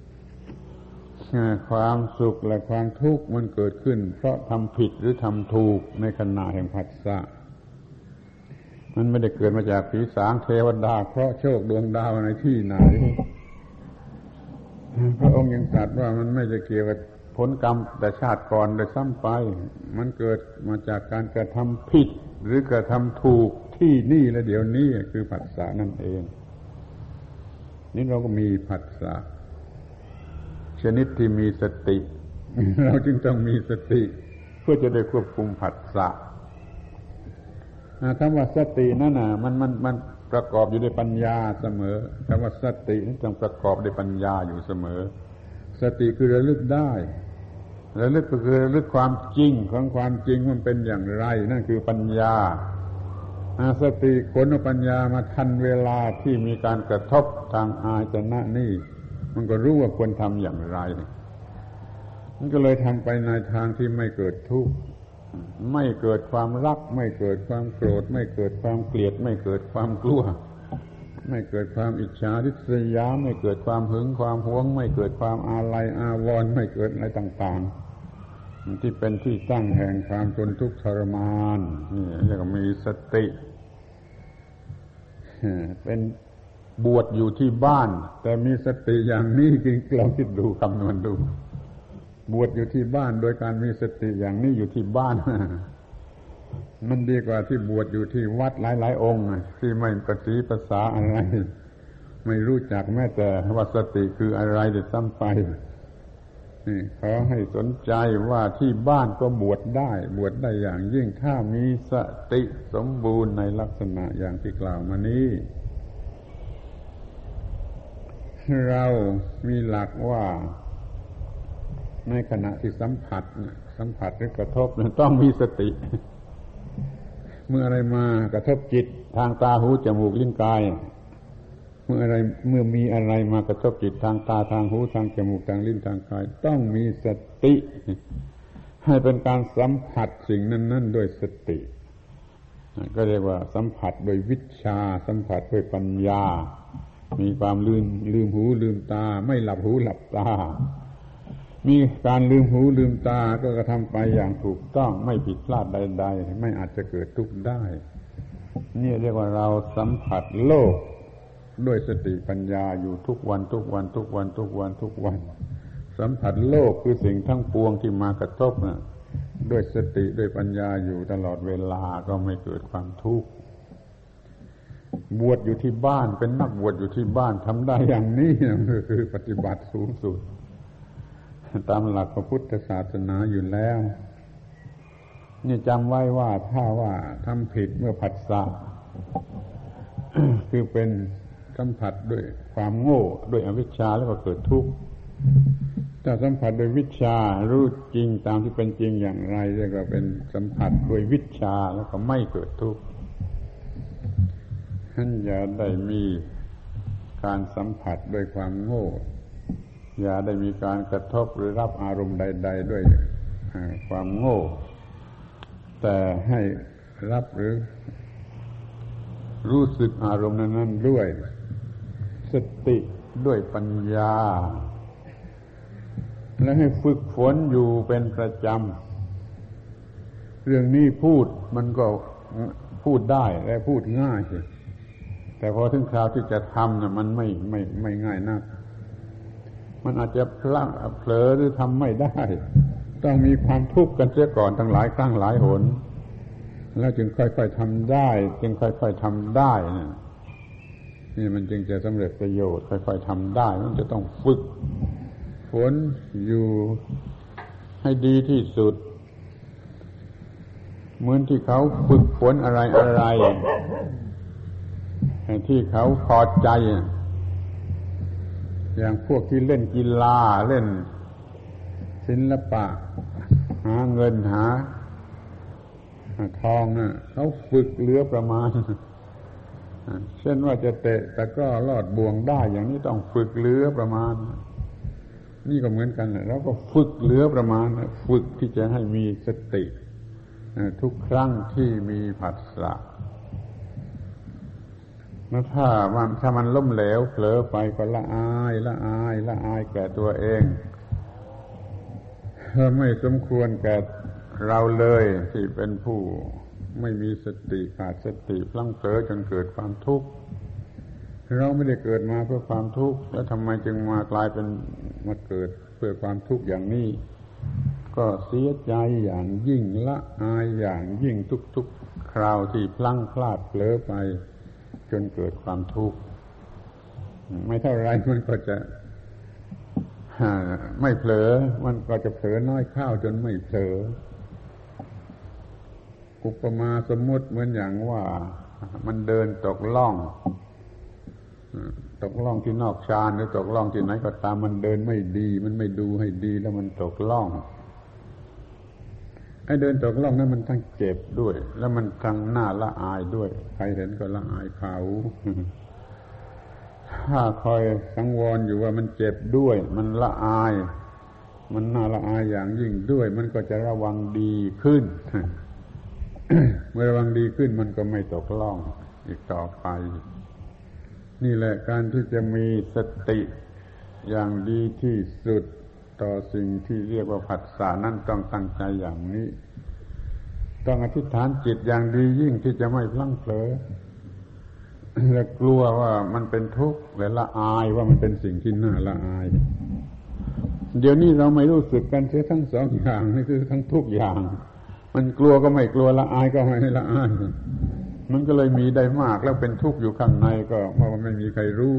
ความสุขและความทุกข์มันเกิดขึ้นเพราะทำผิดหรือทำถูกในขณะแห่งผัสสะมันไม่ได้เกิดมาจากผีสางเทวดาเพราะโชคดวงดาวในที่ไหนพระองค์ยังตรัสว่ามันไม่จะเกี่ยวกับผลกรรมแต่ชาติก่อนโดยซ้ำไปมันเกิดมาจากการกระทำผิดหรือกระทำถูกที่นี่และเดี๋ยวนี้คือผัสสะนั่นเองนี่เราก็มีผัสสะชนิดที่มีสติเราจึงต้องมีสติเพื่อจะได้ควบคุมผัสสะคำว่าสตินั่นน่ะมันมันมันประกอบอยู่ด้วยปัญญาเสมอคำว่าสตินี่ต้องประกอบด้วยปัญญาอยู่เสมอสติคือระลึกได้ระลึกก็คือระลึกความจริงของความจริงมันเป็นอย่างไรนั่นคือปัญญาสติขนปัญญามาทันเวลาที่มีการกระทบทางอายตนะนี่มันก็รู้ว่าควรทำอย่างไรมันก็เลยทำไปในทางที่ไม่เกิดทุกข์ไม่เกิดความรักไม่เกิดความโกรธไม่เกิดความเกลียดไม่เกิดความกลัวไม่เกิดความอิจฉาริษยาไม่เกิดความหึงความหวงไม่เกิดความอาลัยอาวรณ์ไม่เกิดอะไรต่างๆที่เป็นที่ตั้งแห่งความทนทุกข์ทรมานนี่เรียกว่ามีสติเป็นบวชอยู่ที่บ้านแต่มีสติอย่างนี้จริงเราคิดดูคำนวณดูบวชอยู่ที่บ้านโดยการมีสติอย่างนี้อยู่ที่บ้านมันดีกว่าที่บวชอยู่ที่วัดหลายๆองค์ที่ไม่ปฏิภาษาอะไรไม่รู้จักแม้แต่ว่าสติคืออะไรเดี๋ยวซ้ำไปนี่ขอให้สนใจว่าที่บ้านก็บวชได้บวชได้อย่างยิ่งถ้ามีสติสมบูรณ์ในลักษณะอย่างที่กล่าวมานี้เรามีหลักว่าในขณะที่สัมผัสสัมผัสหรือกระทบต้องมีสติเมื่ออะไรมากระทบจิตทางตาหูจมูกลิ้นกายเมื่ออะไรเมื่อมีอะไรมากระทบจิตทางตาทางหูทางจมูกทางลิ้นทางกายต้องมีสติให้เป็นการสัมผัสสิ่งนั้นๆด้วยสติก็เรียกว่าสัมผัสโดยวิชาสัมผัสด้วยปัญญามีความลืมลืมหูลืมตาไม่หลับหูหลับตามีการลืมหูลืมตาก็กระทำไปอย่างถูกต้องไม่ผิดพลาดใดๆไม่อาจจะเกิดทุกข์ได้นี่เรียกว่าเราสัมผัสโลกด้วยสติปัญญาอยู่ทุกวันทุกวันทุกวันทุกวันทุกวันสัมผัสโลกคือสิ่งทั้งปวงที่มากระทบนะด้วยสติด้วยปัญญาอยู่ตลอดเวลาก็ไม่เกิดความทุกข์บวชอยู่ที่บ้านเป็นนักบวชอยู่ที่บ้านทำได้อย่างนี้ก็คือปฏิบัติสูงสุดตามหลักพระพุทธศาสนาอยู่แล้วนี่จำไว้ว่าถ้าว่าทำผิดเมื่อผัสสะ คือเป็นสัมผัสด้วยความโง่ด้วยอวิชชาแล้วก็เกิดทุกข์ถ้าสัมผัสโดยวิชารู้จริงตามที่เป็นจริงอย่างไรเรียกว่าเป็นสัมผัสโดยวิชาแล้วก็ไม่เกิดทุกข์ท่านอย่าได้มีการสัมผัสด้วยความโง่อย่าได้มีการกระทบหรือรับอารมณ์ใดๆด้วยความโง่แต่ให้รับหรือรู้สึกอารมณ์นั้นๆด้วยสติด้วยปัญญาและให้ฝึกฝนอยู่เป็นประจำเรื่องนี้พูดมันก็พูดได้และพูดง่ายแต่พอถึงคราวที่จะทำนะมันไม่ไม่ไม่ง่ายนักมันอาจจะพลาดเผลอหรือทำไม่ได้ต้องมีความทุกข์กันเสียก่อนทั้งหลายครั้งหลายหนแล้วจึงค่อยๆทำได้จึงค่อยๆทำได้นี่มันจึงจะสำเร็จประโยชน์ค่อยๆทำได้มันจะต้องฝึกฝนอยู่ให้ดีที่สุดเหมือนที่เขาฝึกฝนอะไรอะไรที่เขาพอใจอย่างพวกที่เล่นกีฬาเล่นศิลปะหาเงินหาทองน่ะเขาฝึกเหลือประมาณเช่นว่าจะเตะตะกร้อลอดบ่วงได้อย่างนี้ต้องฝึกเหลือประมาณนี่ก็เหมือนกันแหละเราก็ฝึกเหลือประมาณฝึกที่จะให้มีสติทุกครั้งที่มีผัสสะแล้วถ้ามันถ้ามันล้มเหลวเผลอไปก็ละอายละอายละอายแก่ตัวเองไม่สมควรแก่เราเลยที่เป็นผู้ไม่มีสติขาดสติพลั้งเผลอจนเกิดความทุกข์เราไม่ได้เกิดมาเพื่อความทุกข์แล้วทำไมจึงมากลายเป็นมาเกิดเพื่อความทุกข์อย่างนี้ก็เสียใจอย่างยิ่งละอายอย่างยิ่งทุกๆคราวที่พลั้งพลาดเผลอไปจนเกิดความทุกข์ไม่เท่าไรมันก็จะไม่เผลอมันก็จะเผลอน้อยข้าวจนไม่เผลออุปมาสมมุติเหมือนอย่างว่ามันเดินตกล่องตกล่องที่นอกชานหรือตกล่องที่ไหนก็ตามมันเดินไม่ดีมันไม่ดูให้ดีแล้วมันตกล่องไอ้เดินตกล่องนั้นมันทั้งเจ็บด้วยแล้วมันทั้งหน้าละอายด้วยใครเห็นก็ละอายเขาถ้าคอยสังวรอยู่ว่ามันเจ็บด้วยมันละอายมันน่าละอายอย่างยิ่งด้วยมันก็จะระวังดีขึ้น เมื่อระวังดีขึ้นมันก็ไม่ตกล่องอีกต่อไปนี่แหละการที่จะมีสติอย่างดีที่สุดต่อสิ่งที่เรียกว่าผัสสะนั้นต้องตั้งใจอย่างนี้ต้องอธิษฐานจิตอย่างดียิ่งที่จะไม่พลั้งเผลอและกลัวว่ามันเป็นทุกข์และละอายว่ามันเป็นสิ่งที่น่าละอายเดี๋ยวนี้เราไม่รู้สึกกันเสียทั้งสองอย่างนี่คือทั้งทุกอย่างมันกลัวก็ไม่กลัวละอายก็ไม่ละอายมันก็เลยมีได้มากแล้วเป็นทุกข์อยู่ข้างในก็เพราะว่าไม่มีใครรู้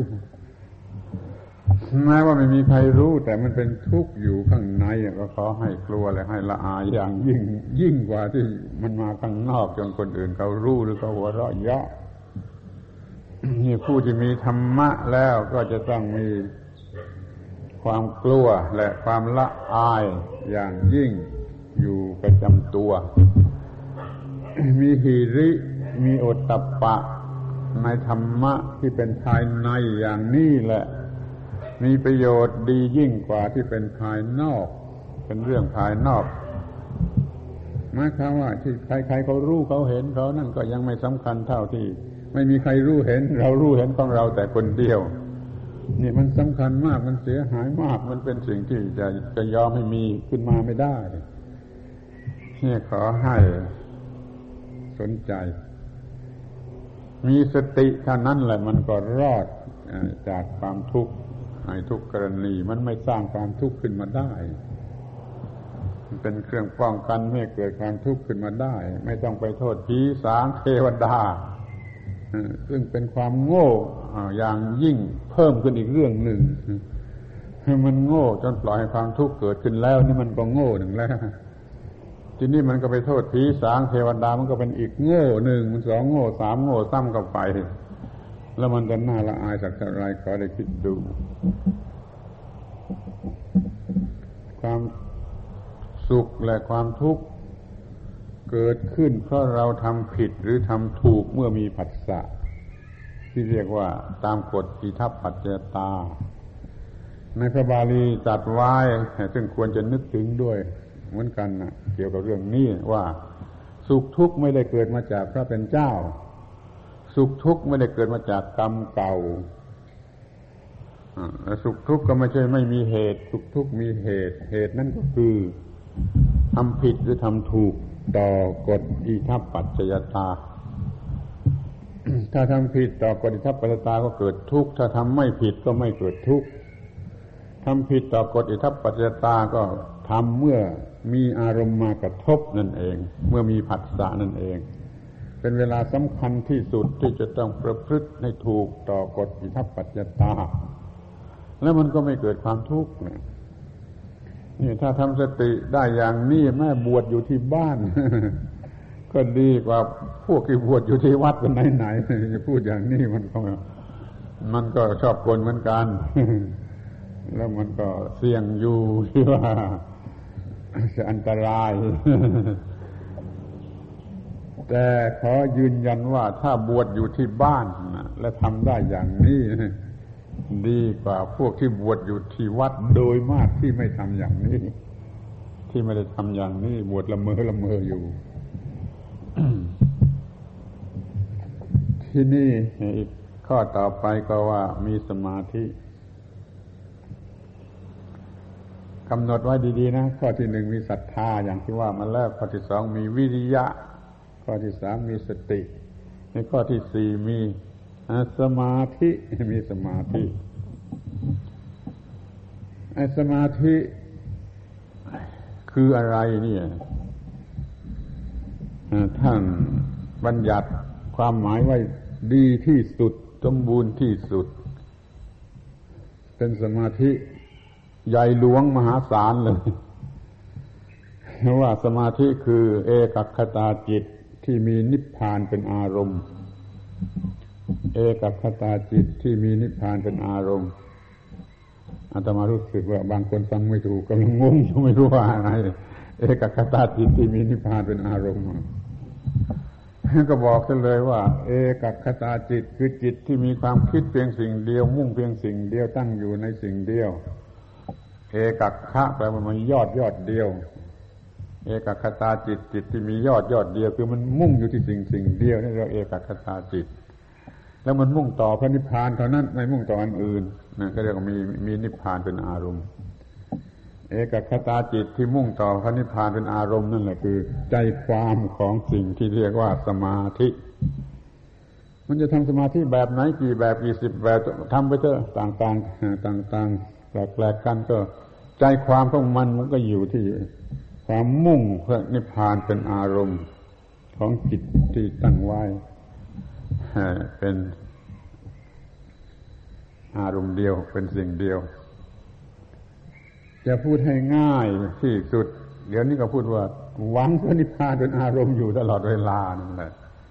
แม้ว่าไม่มีใครรู้แต่มันเป็นทุกข์อยู่ข้างในก็ขอให้กลัวและให้ละอายอย่างยิ่งยิ่งกว่าที่มันมาข้างนอกจนคนอื่นเขารู้หรือเขาหัวเราะเยาะนี่ผู้ที่มีธรรมะแล้วก็จะต้องมีความกลัวและความละอายอย่างยิ่งอยู่ประจำตัวมีหิริมีโอตตัปปะในธรรมะที่เป็นภายในอย่างนี้แหละมีประโยชน์ดียิ่งกว่าที่เป็นภายนอกเป็นเรื่องภายนอกหมายความว่าที่ใครๆเขารู้เขาเห็นเขานั่นก็ยังไม่สำคัญเท่าที่ไม่มีใครรู้เห็นเรารู้เห็นของเราแต่คนเดียวนี่มันสำคัญมากมันเสียหายมากมันเป็นสิ่งที่จะจะยอมให้มีขึ้นมาไม่ได้นี่ขอให้สนใจมีสติเท่านั้นแหละมันก็รอดจากความทุกข์ในทุกกรณีมันไม่สร้างความทุกข์ขึ้นมาได้มันเป็นเครื่องป้องกันไม่ให้เกิดความทุกข์ขึ้นมาได้ไม่ต้องไปโทษผีสางเทวดาซึ่งเป็นความโง่อย่างยิ่งเพิ่มขึ้นอีกเรื่องหนึ่งมันโง่จนปล่อยให้ความทุกข์เกิดขึ้นแล้วนี่มันก็โง่หนึ่งแล้วทีนี้มันก็ไปโทษผีสางเทวดามันก็เป็นอีกโง่หนึ่งมันสองโง่สามโง่ซ้ำเข้าไปแล้วมันจะน่าละอายสักเท่าไรขอได้คิดดูความสุขและความทุกข์เกิดขึ้นเพราะเราทำผิดหรือทำถูกเมื่อมีผัสสะที่เรียกว่าตามกฎอิทัปปัจจยตาในพระบาลีจัดไว้ซึ่งควรจะนึกถึงด้วยเหมือนกันนะเกี่ยวกับเรื่องนี้ว่าสุขทุกข์ไม่ได้เกิดมาจากพระเป็นเจ้าสุขทุกข์ไม่ได้เกิดมาจากกรรมเก่าสุขทุกข์ก็ไม่ใช่ไม่มีเหตุสุขทุกข์มีเหตุเหตุนั่นก็คือทำผิดหรือทำถูกต่อกฎอิทัปปัจจยตา ถ้าทำผิดต่อกฎอิทัปปัจจยตาก็เกิดทุกข์ถ้าทำไม่ผิดก็ไม่เกิดทุกข์ทำผิดต่อกฎอิทัปปัจจยตาก็ทำเมื่อมีอารมณ์มากระทบนั่นเองเมื่อมีผัสสะนั่นเองเป็นเวลาสำคัญที่สุดที่จะต้องประพฤติให้ถูกต่อกฎอิทัปปัจจตาแล้วมันก็ไม่เกิดความทุกข์นี่ถ้าทำสติได้อย่างนี้แม่บวชอยู่ที่บ้าน ก็ดีกว่าพวกที่บวชอยู่ที่วัดกันไหนๆจะพูดอย่างนี้มันก็มันก็ชอบกลเหมือนกัน แล้วมันก็เสี่ยงอยู่ที่ว่าจะอันตราย แต่ขอยืนยันว่าถ้าบวชอยู่ที่บ้านนะและทำได้อย่างนี้ดีกว่าพวกที่บวชอยู่ที่วัดโดยมากที่ไม่ทำอย่างนี้ที่ไม่ได้ทำอย่างนี้บวชละเมอละเมออยู่ ที่นี่อีกข้อต่อไปก็ว่ามีสมาธิกำหนดไว้ดีๆนะข้อที่หนึ่งมีศรัทธาอย่างที่ว่ามาแล้วข้อที่สองมีวิริยะข้อที่สามมีสติในข้อที่สี่มีสมาธิมีสมาธิไอ้สมาธิคืออะไรเนี่ยท่านบัญญัติความหมายไว้ดีที่สุดสมบูรณ์ที่สุดเป็นสมาธิใหญ่หลวงมหาศาลเลยเพราะว่าสมาธิคือเอกัคคตาจิตที่มีนิพพานเป็นอารมณ์เอกัคคตาจิตที่มีนิพพานเป็นอารมณ์อาตมารู้สึกว่าบางคนฟังไม่ถูกกำลังงงอยู่ไม่รู้ว่าอะไรเอกัคคตาจิตที่มีนิพพานเป็นอารมณ์ก็บอกกันเลยว่าเอกัคคตาจิตคือจิตที่มีความคิดเพียงสิ่งเดียวมุ่งเพียงสิ่งเดียวตั้งอยู่ในสิ่งเดียวเอกัคคะแปลว่ามันยอดยอดเดียวเอกัคคตาจิตจิตที่มียอดยอดเดียวคือมันมุ่งอยู่ที่สิ่งสิ่งเดียวนี่เรียกเอกัคคตาจิตแล้วมันมุ่งต่อพระนิพพานเท่านั้นไม่มุ่งต่ออันอื่นนั่นก็เรียกว่ามีมีนิพพานเป็นอารมณ์เอกัคคตาจิตที่มุ่งต่อพระนิพพานเป็นอารมณ์นั่นแหละคือใจความของสิ่งที่เรียกว่าสมาธิมันจะทำสมาธิแบบไหนกี่แบบกี่สิบแบบทำไปเถอะต่างๆต่างๆแปลกๆกันก็ใจความของมันมันก็อยู่ที่ความมุ่งพระนิพพานเป็นอารมณ์ของจิตที่ตั้งไว้เป็นอารมณ์เดียวเป็นสิ่งเดียวจะพูดให้ง่ายที่สุดเดี๋ยวนี้ก็พูดว่าหวังพระนิพพานเป็นอารมณ์อยู่ตลอดเวลานั่นแหละ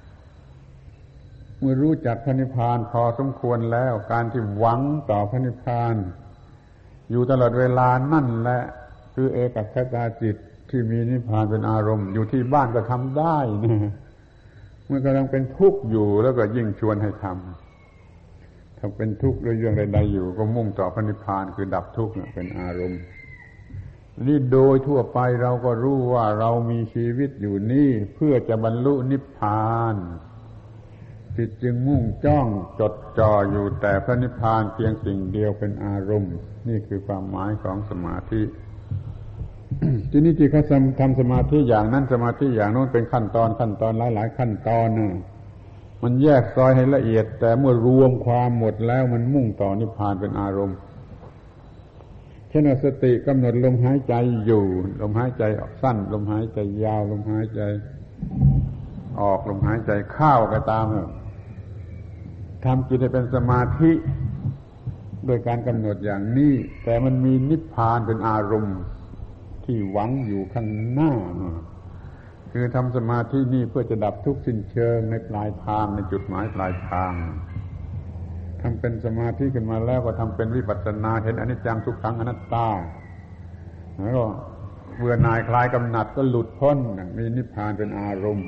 เมื่อรู้จักพระนิพพานพอสมควรแล้วการที่หวังต่อพระนิพพานอยู่ตลอดเวลานั่นแหละคือเอกัคคตาจิตที่มีนิพพานเป็นอารมณ์อยู่ที่บ้านก็ทำได้นะเมื่อกำลังเป็นทุกข์อยู่แล้วก็ยิ่งชวนให้ทำถ้าเป็นทุกข์เรื่องใดๆอยู่ก็มุ่งต่อพระนิพพานคือดับทุกข์เป็นอารมณ์นี่โดยทั่วไปเราก็รู้ว่าเรามีชีวิตอยู่นี่เพื่อจะบรรลุนิพพานจิตจึงมุ่งจ้องจดจ่ออยู่แต่พระนิพพานเพียงสิ่งเดียวเป็นอารมณ์นี่คือความหมายของสมาธิ ที่นี่ที่เขาทำสมาธิอย่างนั้นสมาธิอย่างโน้นเป็นขั้นตอนขั้นตอนหลายๆขั้นตอนนะมันแยกซอยให้ละเอียดแต่เมื่อรวมความหมดแล้วมันมุ่งต่อนิพพานเป็นอารมณ์เช่นสติกำหนดลมหายใจอยู่ลมหายใจออกสั้นลมหายใจยาวลมหายใจออกลมหายใจเข้าก็ตามทำจิตให้เป็นสมาธิโดยการกำหนดอย่างนี้แต่มันมีนิพพานเป็นอารมณ์ที่หวังอยู่ข้างหน้าคือทำสมาธินี่เพื่อจะดับทุกข์สิ้นเชิงในปลายทางในจุดหมายปลายทางทำเป็นสมาธิขึ้นมาแล้วก็ทำเป็นวิปัสสนาเห็นอนิจจังทุกขังอนัตตาแล้วก็เบื่อหน่ายคลายกำหนัดก็หลุดพ้นมีนิพพานเป็นอารมณ์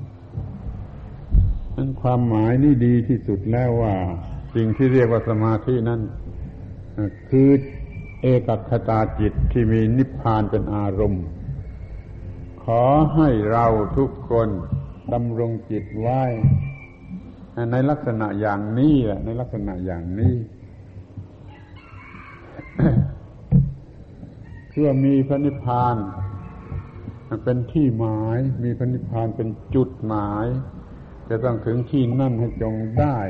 นั่นความหมายนี่ดีที่สุดแล้วว่าสิ่งที่เรียกว่าสมาธินั้นคือเอกัคคตาจิตที่มีนิพพานเป็นอารมณ์ขอให้เราทุกคนดำรงจิตไว้ในลักษณะอย่างนี้แหละในลักษณะอย่างนี้ เพื่อมีพระนิพพานเป็นที่หมายมีพระนิพพานเป็นจุดหมายจะต้องถึงที่นั่นให้จงได้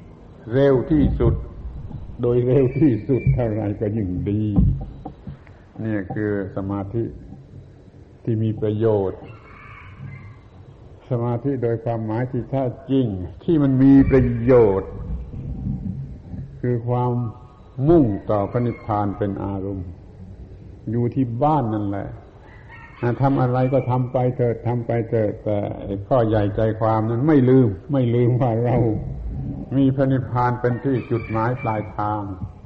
เร็วที่สุดโดยเร็วที่สุดเท่าไรก็ยิ่งดีนี่คือสมาธิที่มีประโยชน์สมาธิโดยความหมายที่แท้จริงที่มันมีประโยชน์คือความมุ่งต่อพระนิพพานเป็นอารมณ์อยู่ที่บ้านนั่นแหละทำอะไรก็ทำไปเถิดทำไปเถิดแต่ข้อใหญ่ใจความนั้นไม่ลืมไม่ลืมว่าเรามีพระนิพพานเป็นที่จุดหมายปลายทาง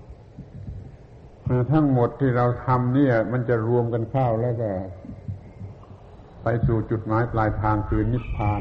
ทั้งหมดที่เราทำเนี่ยมันจะรวมกันเข้าแล้วก็ไปสู่จุดหมายปลายทางคือนิพพาน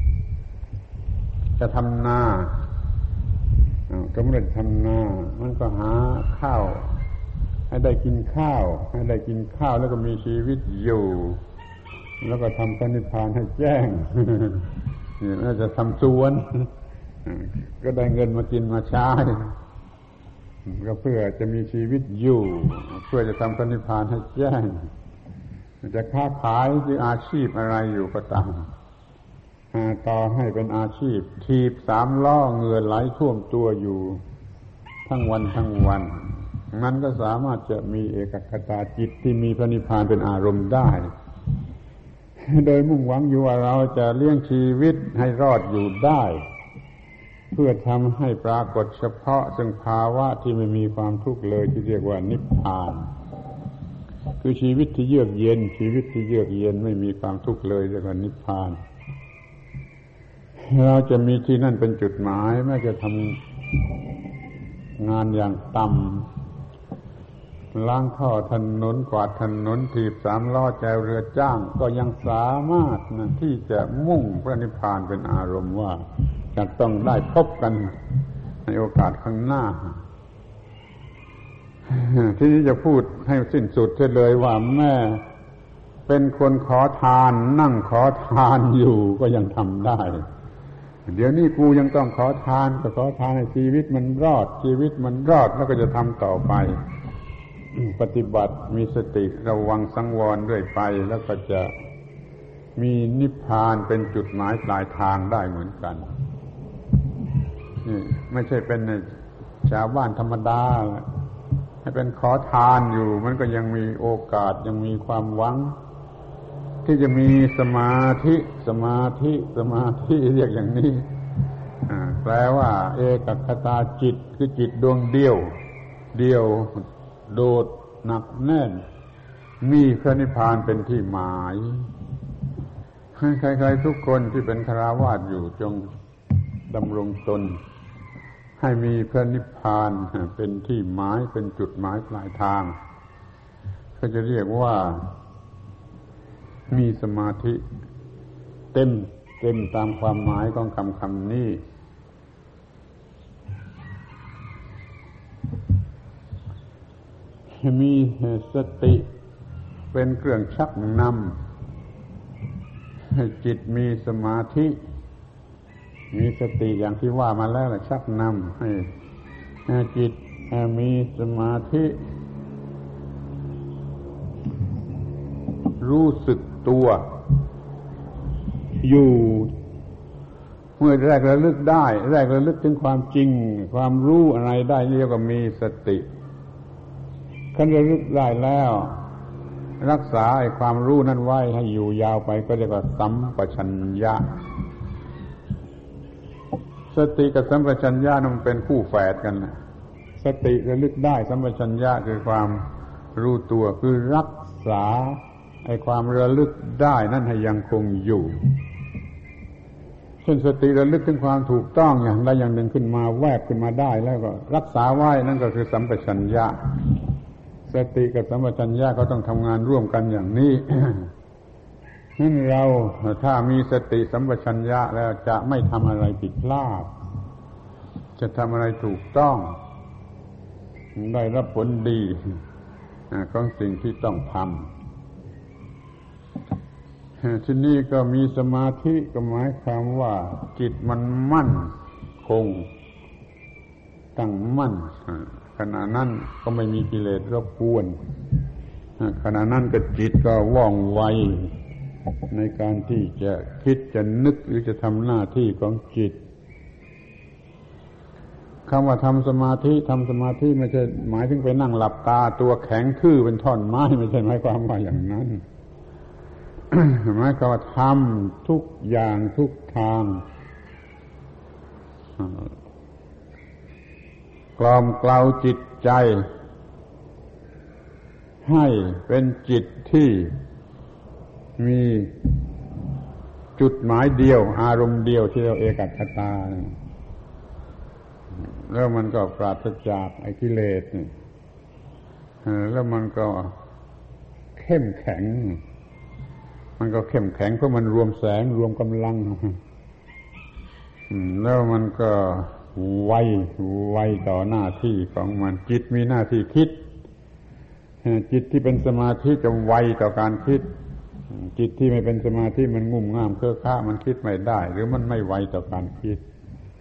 จะทำนาก็ไม่ได้ทำนามันก็หาข้าวให้ได้กินข้าวให้ได้กินข้าวแล้วก็มีชีวิตอยู่แล้วก็ทำพระนิพพานให้แจ้งนี่น่าจะทำสวนก็ได้เงินมากินมาใช้ก็เพื่อจะมีชีวิตอยู่เพื่อจะทำพระนิพพานให้แจ้งจะค้าขายหรืออาชีพอะไรอยู่ก็ตามต่อให้เป็นอาชีพถีบสามล้อเหงื่อไหลท่วมตัวอยู่ทั้งวันทั้งวันมันก็สามารถจะมีเอกคตาจิตที่มีพระนิพพานเป็นอารมณ์ได้โดยมุ่งหวังอยู่ว่าเราจะเลี้ยงชีวิตให้รอดอยู่ได้เพื่อทำให้ปรากฏเฉพาะซึ่งภาวะที่ไม่มีความทุกข์เลยที่เรียกว่านิพพานคือชีวิตที่เยือกเย็นชีวิตที่เยือกเย็นไม่มีความทุกข์เลยเรียกว่านิพพานเราจะมีที่นั่นเป็นจุดหมายแม้จะทำงานอย่างต่ำล้างท่อถนนกวาดถนนถีบสามล้อแจวเรือจ้างก็ยังสามารถนะที่จะมุ่งพระนิพพานเป็นอารมณ์ว่าจะต้องได้พบกันในโอกาสข้างหน้าที่นี้จะพูดให้สิ้นสุดเลยว่าแม่เป็นคนขอทานนั่งขอทานอยู่ก็ยังทำได้เดี๋ยวนี้กูยังต้องขอทานก็ขอทานให้ชีวิตมันรอดชีวิตมันรอดแล้วก็จะทำต่อไปปฏิบัติมีสติระวังสังวรด้วยไปแล้วก็จะมีนิพพานเป็นจุดหมายปลายทางได้เหมือนกันนี่ไม่ใช่เป็นชาวบ้านธรรมดาให้เป็นขอทานอยู่มันก็ยังมีโอกาสยังมีความหวังที่จะมีสมาธิสมาธิสมาธิเรียกอย่างนี้แปลว่าเอกคตาจิตคือจิตดวงเดียวเดียวโดดหนักแน่นมีพระนิพพานเป็นที่หมายใครๆทุกคนที่เป็นฆราวาสอยู่จงดำรงตนให้มีพระนิพพานเป็นที่หมายเป็นจุดหมายปลายทางก็จะเรียกว่ามีสมาธิเต็มเต็มตามความหมายของคำคำนี้มีสติเป็นเครื่องชักนำให้จิตมีสมาธิมีสติอย่างที่ว่ามาแล้วชักนำให้จิตมีสมาธิรู้สึกตัวอยู่เมื่อแรกระลึกได้แรกระลึกถึงความจริงความรู้อะไรได้เรียกว่ามีสติขั้นระลึกได้แล้วรักษาไอ้ความรู้นั้นไว้ให้อยู่ยาวไปก็เรียกว่าสัมปชัญญะสติกับสัมปชัญญะมันเป็นคู่แฝดกันนะสติระลึกได้สัมปชัญญะคือความรู้ตัวคือรักษาไอ้ความระลึกได้นั่นให้ยังคงอยู่เช่นสติระลึกถึงความถูกต้องอย่างใดอย่างหนึ่งขึ้นมาแวบขึ้นมาได้แล้วก็รักษาไว้นั่นก็คือสัมปชัญญะสติกับสัมปชัญญะก็ต้องทำงานร่วมกันอย่างนี้ นั้นเราถ้ามีสติสัมปชัญญะแล้วจะไม่ทำอะไรผิดพลาดจะทำอะไรถูกต้องได้รับผลดีของสิ่งที่ต้องทำที่นี่ก็มีสมาธิก็หมายความว่าจิตมันมั่นคงตั้งมั่นขณะนั้นก็ไม่มีกิเลสรบกวนขณะนั้นก็จิตก็ว่องไวในการที่จะคิดจะนึกหรือจะทำหน้าที่ของจิตคำว่าทำสมาธิทำสมาธิไม่ใช่หมายถึงไปนั่งหลับตาตัวแข็งทื่อเป็นท่อนไม้ไม่ใช่หมายความว่าอย่างนั้น หมายความว่าทำทุกอย่างทุกทางกล่อมเกลาจิตใจให้เป็นจิตที่มีจุดหมายเดียวอารมณ์เดียวที่เราเอกัคตาแล้วมันก็ปราศจากไอ้กิเลสแล้วมันก็เข้มแข็งมันก็เข้มแข็งเพราะมันรวมแสงรวมกำลังแล้วมันก็ไวไวต่อหน้าที่ของมันจิตมีหน้าที่คิดจิตที่เป็นสมาธิจะไวต่อการคิดจิตที่ไม่เป็นสมาธิมันงุ่มง่ามเคอะคะมันคิดไม่ได้หรือมันไม่ไวต่อการคิด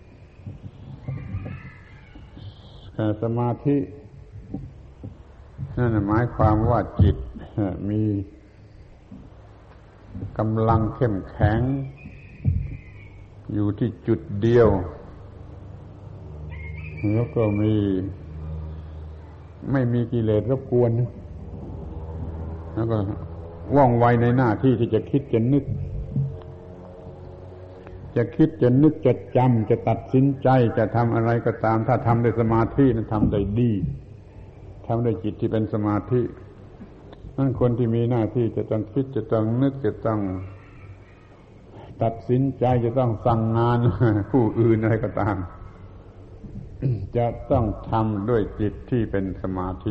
สมาธินั่นหมายความว่าจิตมีกำลังเข้มแข็งอยู่ที่จุดเดียวแล้วก็มีไม่มีกิเลสรบกวนแล้วก็ว่องไวในหน้าที่ที่จะคิดจะนึกจะคิดจะนึกจะจำจะตัดสินใจจะทำอะไรก็ตามถ้าทำด้วยสมาธินั้นทำได้ดีทำด้วยจิตที่เป็นสมาธินั่นคนที่มีหน้าที่จะต้องคิดจะต้องนึกจะต้องตัดสินใจจะต้องสั่งงานผู้อื่นอะไรก็ตามจะต้องทำด้วยจิตที่เป็นสมาธิ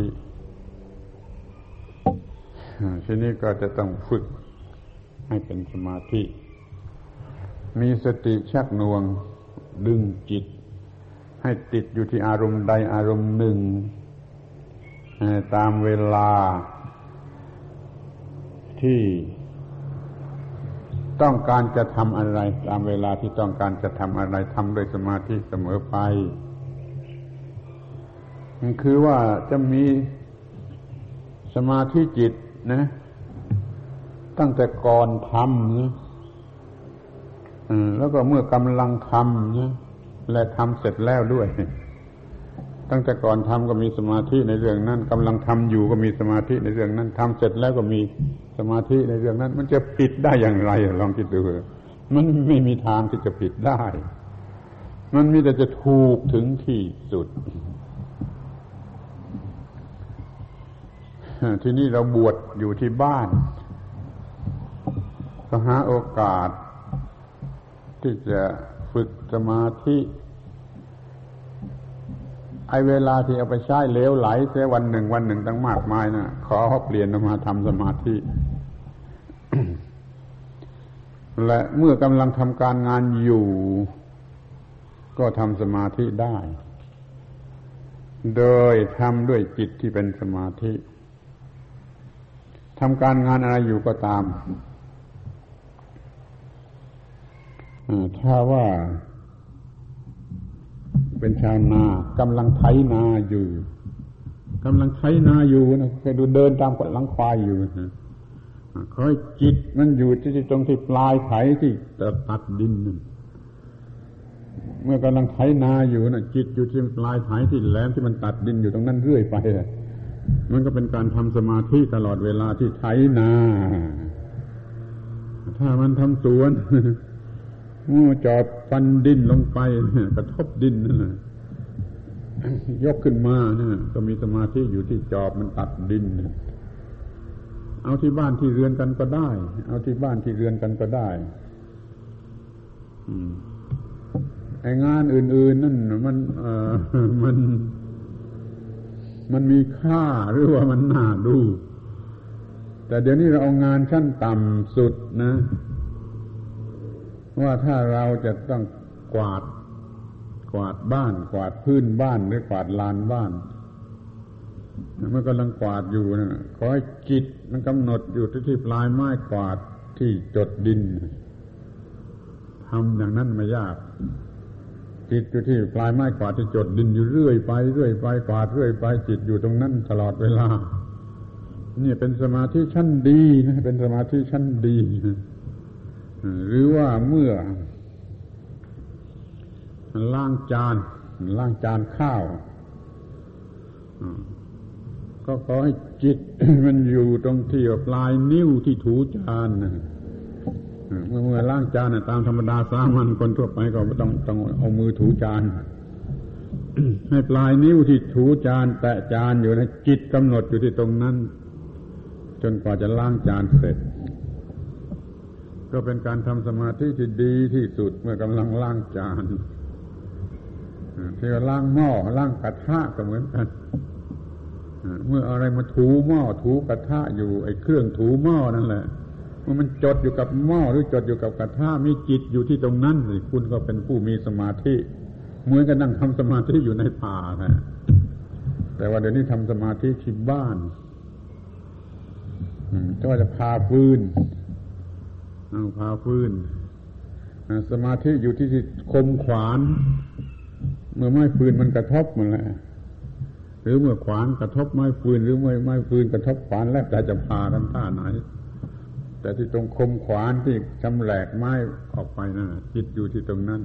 ทีนี้ก็จะต้องฝึกให้เป็นสมาธิมีสติชักหน่วงดึงจิตให้ติดอยู่ที่อารมณ์ใดอารมณ์หนึ่งตามเวลาที่ต้องการจะทำอะไรตามเวลาที่ต้องการจะทำอะไรทำด้วยสมาธิเสมอไปคือว่าจะมีสมาธิจิตนะตั้งแต่ก่อนทำนะแล้วก็เมื่อกำลังทำนะและทำเสร็จแล้วด้วยตั้งแต่ก่อนทำก็มีสมาธิในเรื่องนั้นกำลังทำอยู่ก็มีสมาธิในเรื่องนั้นทำเสร็จแล้วก็มีสมาธิในเรื่องนั้นมันจะปิดได้อย่างไรลองคิดดูมันไม่มีทางที่จะปิดได้มันมีแต่จะถูกถึงที่สุดทีนี้เราบวชอยู่ที่บ้านก็หาโอกาสที่จะฝึกสมาธิไอ้เวลาที่เอาไปใช้เหลวไหลเสียวันหนึ่งวันหนึ่งตั้งมากมายนะขอเปลี่ยนมาทำสมาธิ และเมื่อกำลังทำการงานอยู่ก็ทำสมาธิได้โดยทำด้วยจิตที่เป็นสมาธิทำการงานอะไรอยู่ก็ตามถ้าว่าเป็นชาวนากำลังไถนาอยู่กำลังไถนาอยู่นะเคยดูเดินตามกดหลังควายอยู่นะขอให้จิตมันอยู่ที่ตรงที่ปลายไถที่ตัดดินนั่นเมื่อกำลังไถนาอยู่นะจิตอยู่ที่ปลายไถที่แหลมที่มันตัดดินอยู่ตรงนั้นเรื่อยไปมันก็เป็นการทำสมาธิตลอดเวลาที่ไถนาถ้ามันทำสวนงูจอบฟันดินลงไปกระทบดินนั่นแหละยกขึ้นมาเนี่ยก็มีสมาธิอยู่ที่จอบมันตัดดินเอาที่บ้านที่เรือนกันก็ได้เอาที่บ้านที่เรือนกันก็ได้ไอ้งานอื่นๆนั่นมันเอ่อมันมันมีค่าหรือว่ามันน่าดูแต่เดี๋ยวนี้เราเอางานชั้นต่ำสุดนะว่าถ้าเราจะต้องกวาดกวาดบ้านกวาดพื้นบ้านหรือกวาดลานบ้านเมื่อกำลังกวาดอยู่นะขอให้จิตมันกำหนดอยู่ที่ปลายไม้กวาดที่จดดินทำอย่างนั้นไม่ยากจิตอยู่ที่ปลายไม้กวาดที่จดดินอยู่เรื่อยไปเรื่อยไปกวาดเรื่อยไปจิตอยู่ตรงนั้นตลอดเวลานี่เป็นสมาธิชั้นดีนะเป็นสมาธิชั้นดีหรือว่าเมื่อล้างจานล้างจานข้าวก็ขอให้จิต มันอยู่ตรงที่ปลายนิ้วที่ถูจานเมื่อเมื่อล้างจานตามธรรมดาสามัญคนทั่วไปก็ต้องต้องเอามือถูจาน ให้ปลายนิ้วที่ถูจานแตะจานอยู่นะจิตกำหนดอยู่ที่ตรงนั้นจนกว่าจะล้างจานเสร็จก็เป็นการทำสมาธิที่ดีที่สุดเมื่อกำลังล้างจานที่ว่าล้างหม้อล้างกระทะก็เหมือนกันเมื่ออะไรมาถูหม้อถูกระทะอยู่ไอ้เครื่องถูหม้อนั่นแหละเมื่อมันจดอยู่กับหม้อหรือจดอยู่กับกระทะมีจิตอยู่ที่ตรงนั้นสิคุณก็เป็นผู้มีสมาธิเหมือนกับนั่งทำสมาธิอยู่ในป่านะแต่ว่าเดี๋ยวนี้ทำสมาธิที่บ้านก็จะพาฟื้นเอาพาฟื้นสมาธิอยู่ที่คมขวานเมื่อไม้ฟืนมันกระทบมันแหละหรือเมื่อขวานกระทบไม้ฟืนหรือเมื่อไม้ฟืนกระทบขวานแล้วแต่จะพากันท่าไหนแต่ที่ตรงคมขวานที่ชำแหลกไม้ออกไปนั่นจิตอยู่ที่ตรงนั้น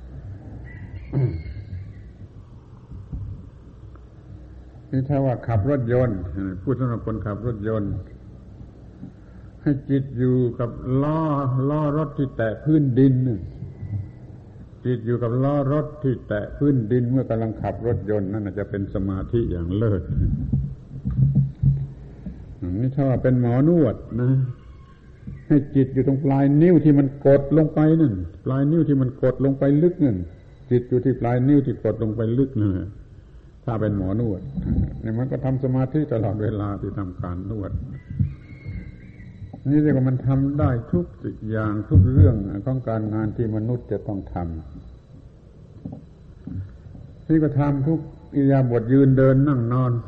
นี่ถ้าว่าขับรถยนต์พูดสำหรับคนขับรถยนต์ให้จิตอยู่กับล้อล้อรถที่แตะพื้นดินจิตอยู่กับล้อรถที่แตะพื้นดินเมื่อกำลังขับรถยนต์นั่นจะเป็นสมาธิอย่างเลิศนี่ถ้าว่าเป็นหมอนวดนะให้จิตอยู่ตรงปลายนิ้วที่มันกดลงไปนั่นปลายนิ้วที่มันกดลงไปลึกนั่นจิตอยู่ที่ปลายนิ้วที่กดลงไปลึกนั่นถ้าเป็นหมอนวดนี่มันก็ทำสมาธิตลอดเวลาที่ทำการนวดนี่เรียกว่ามันทำได้ทุกสิ่งอย่างทุกเรื่องของการงานที่มนุษย์จะต้องทำที่ก็ทำทุกอิริยาบถยืนเดินนั่งนอน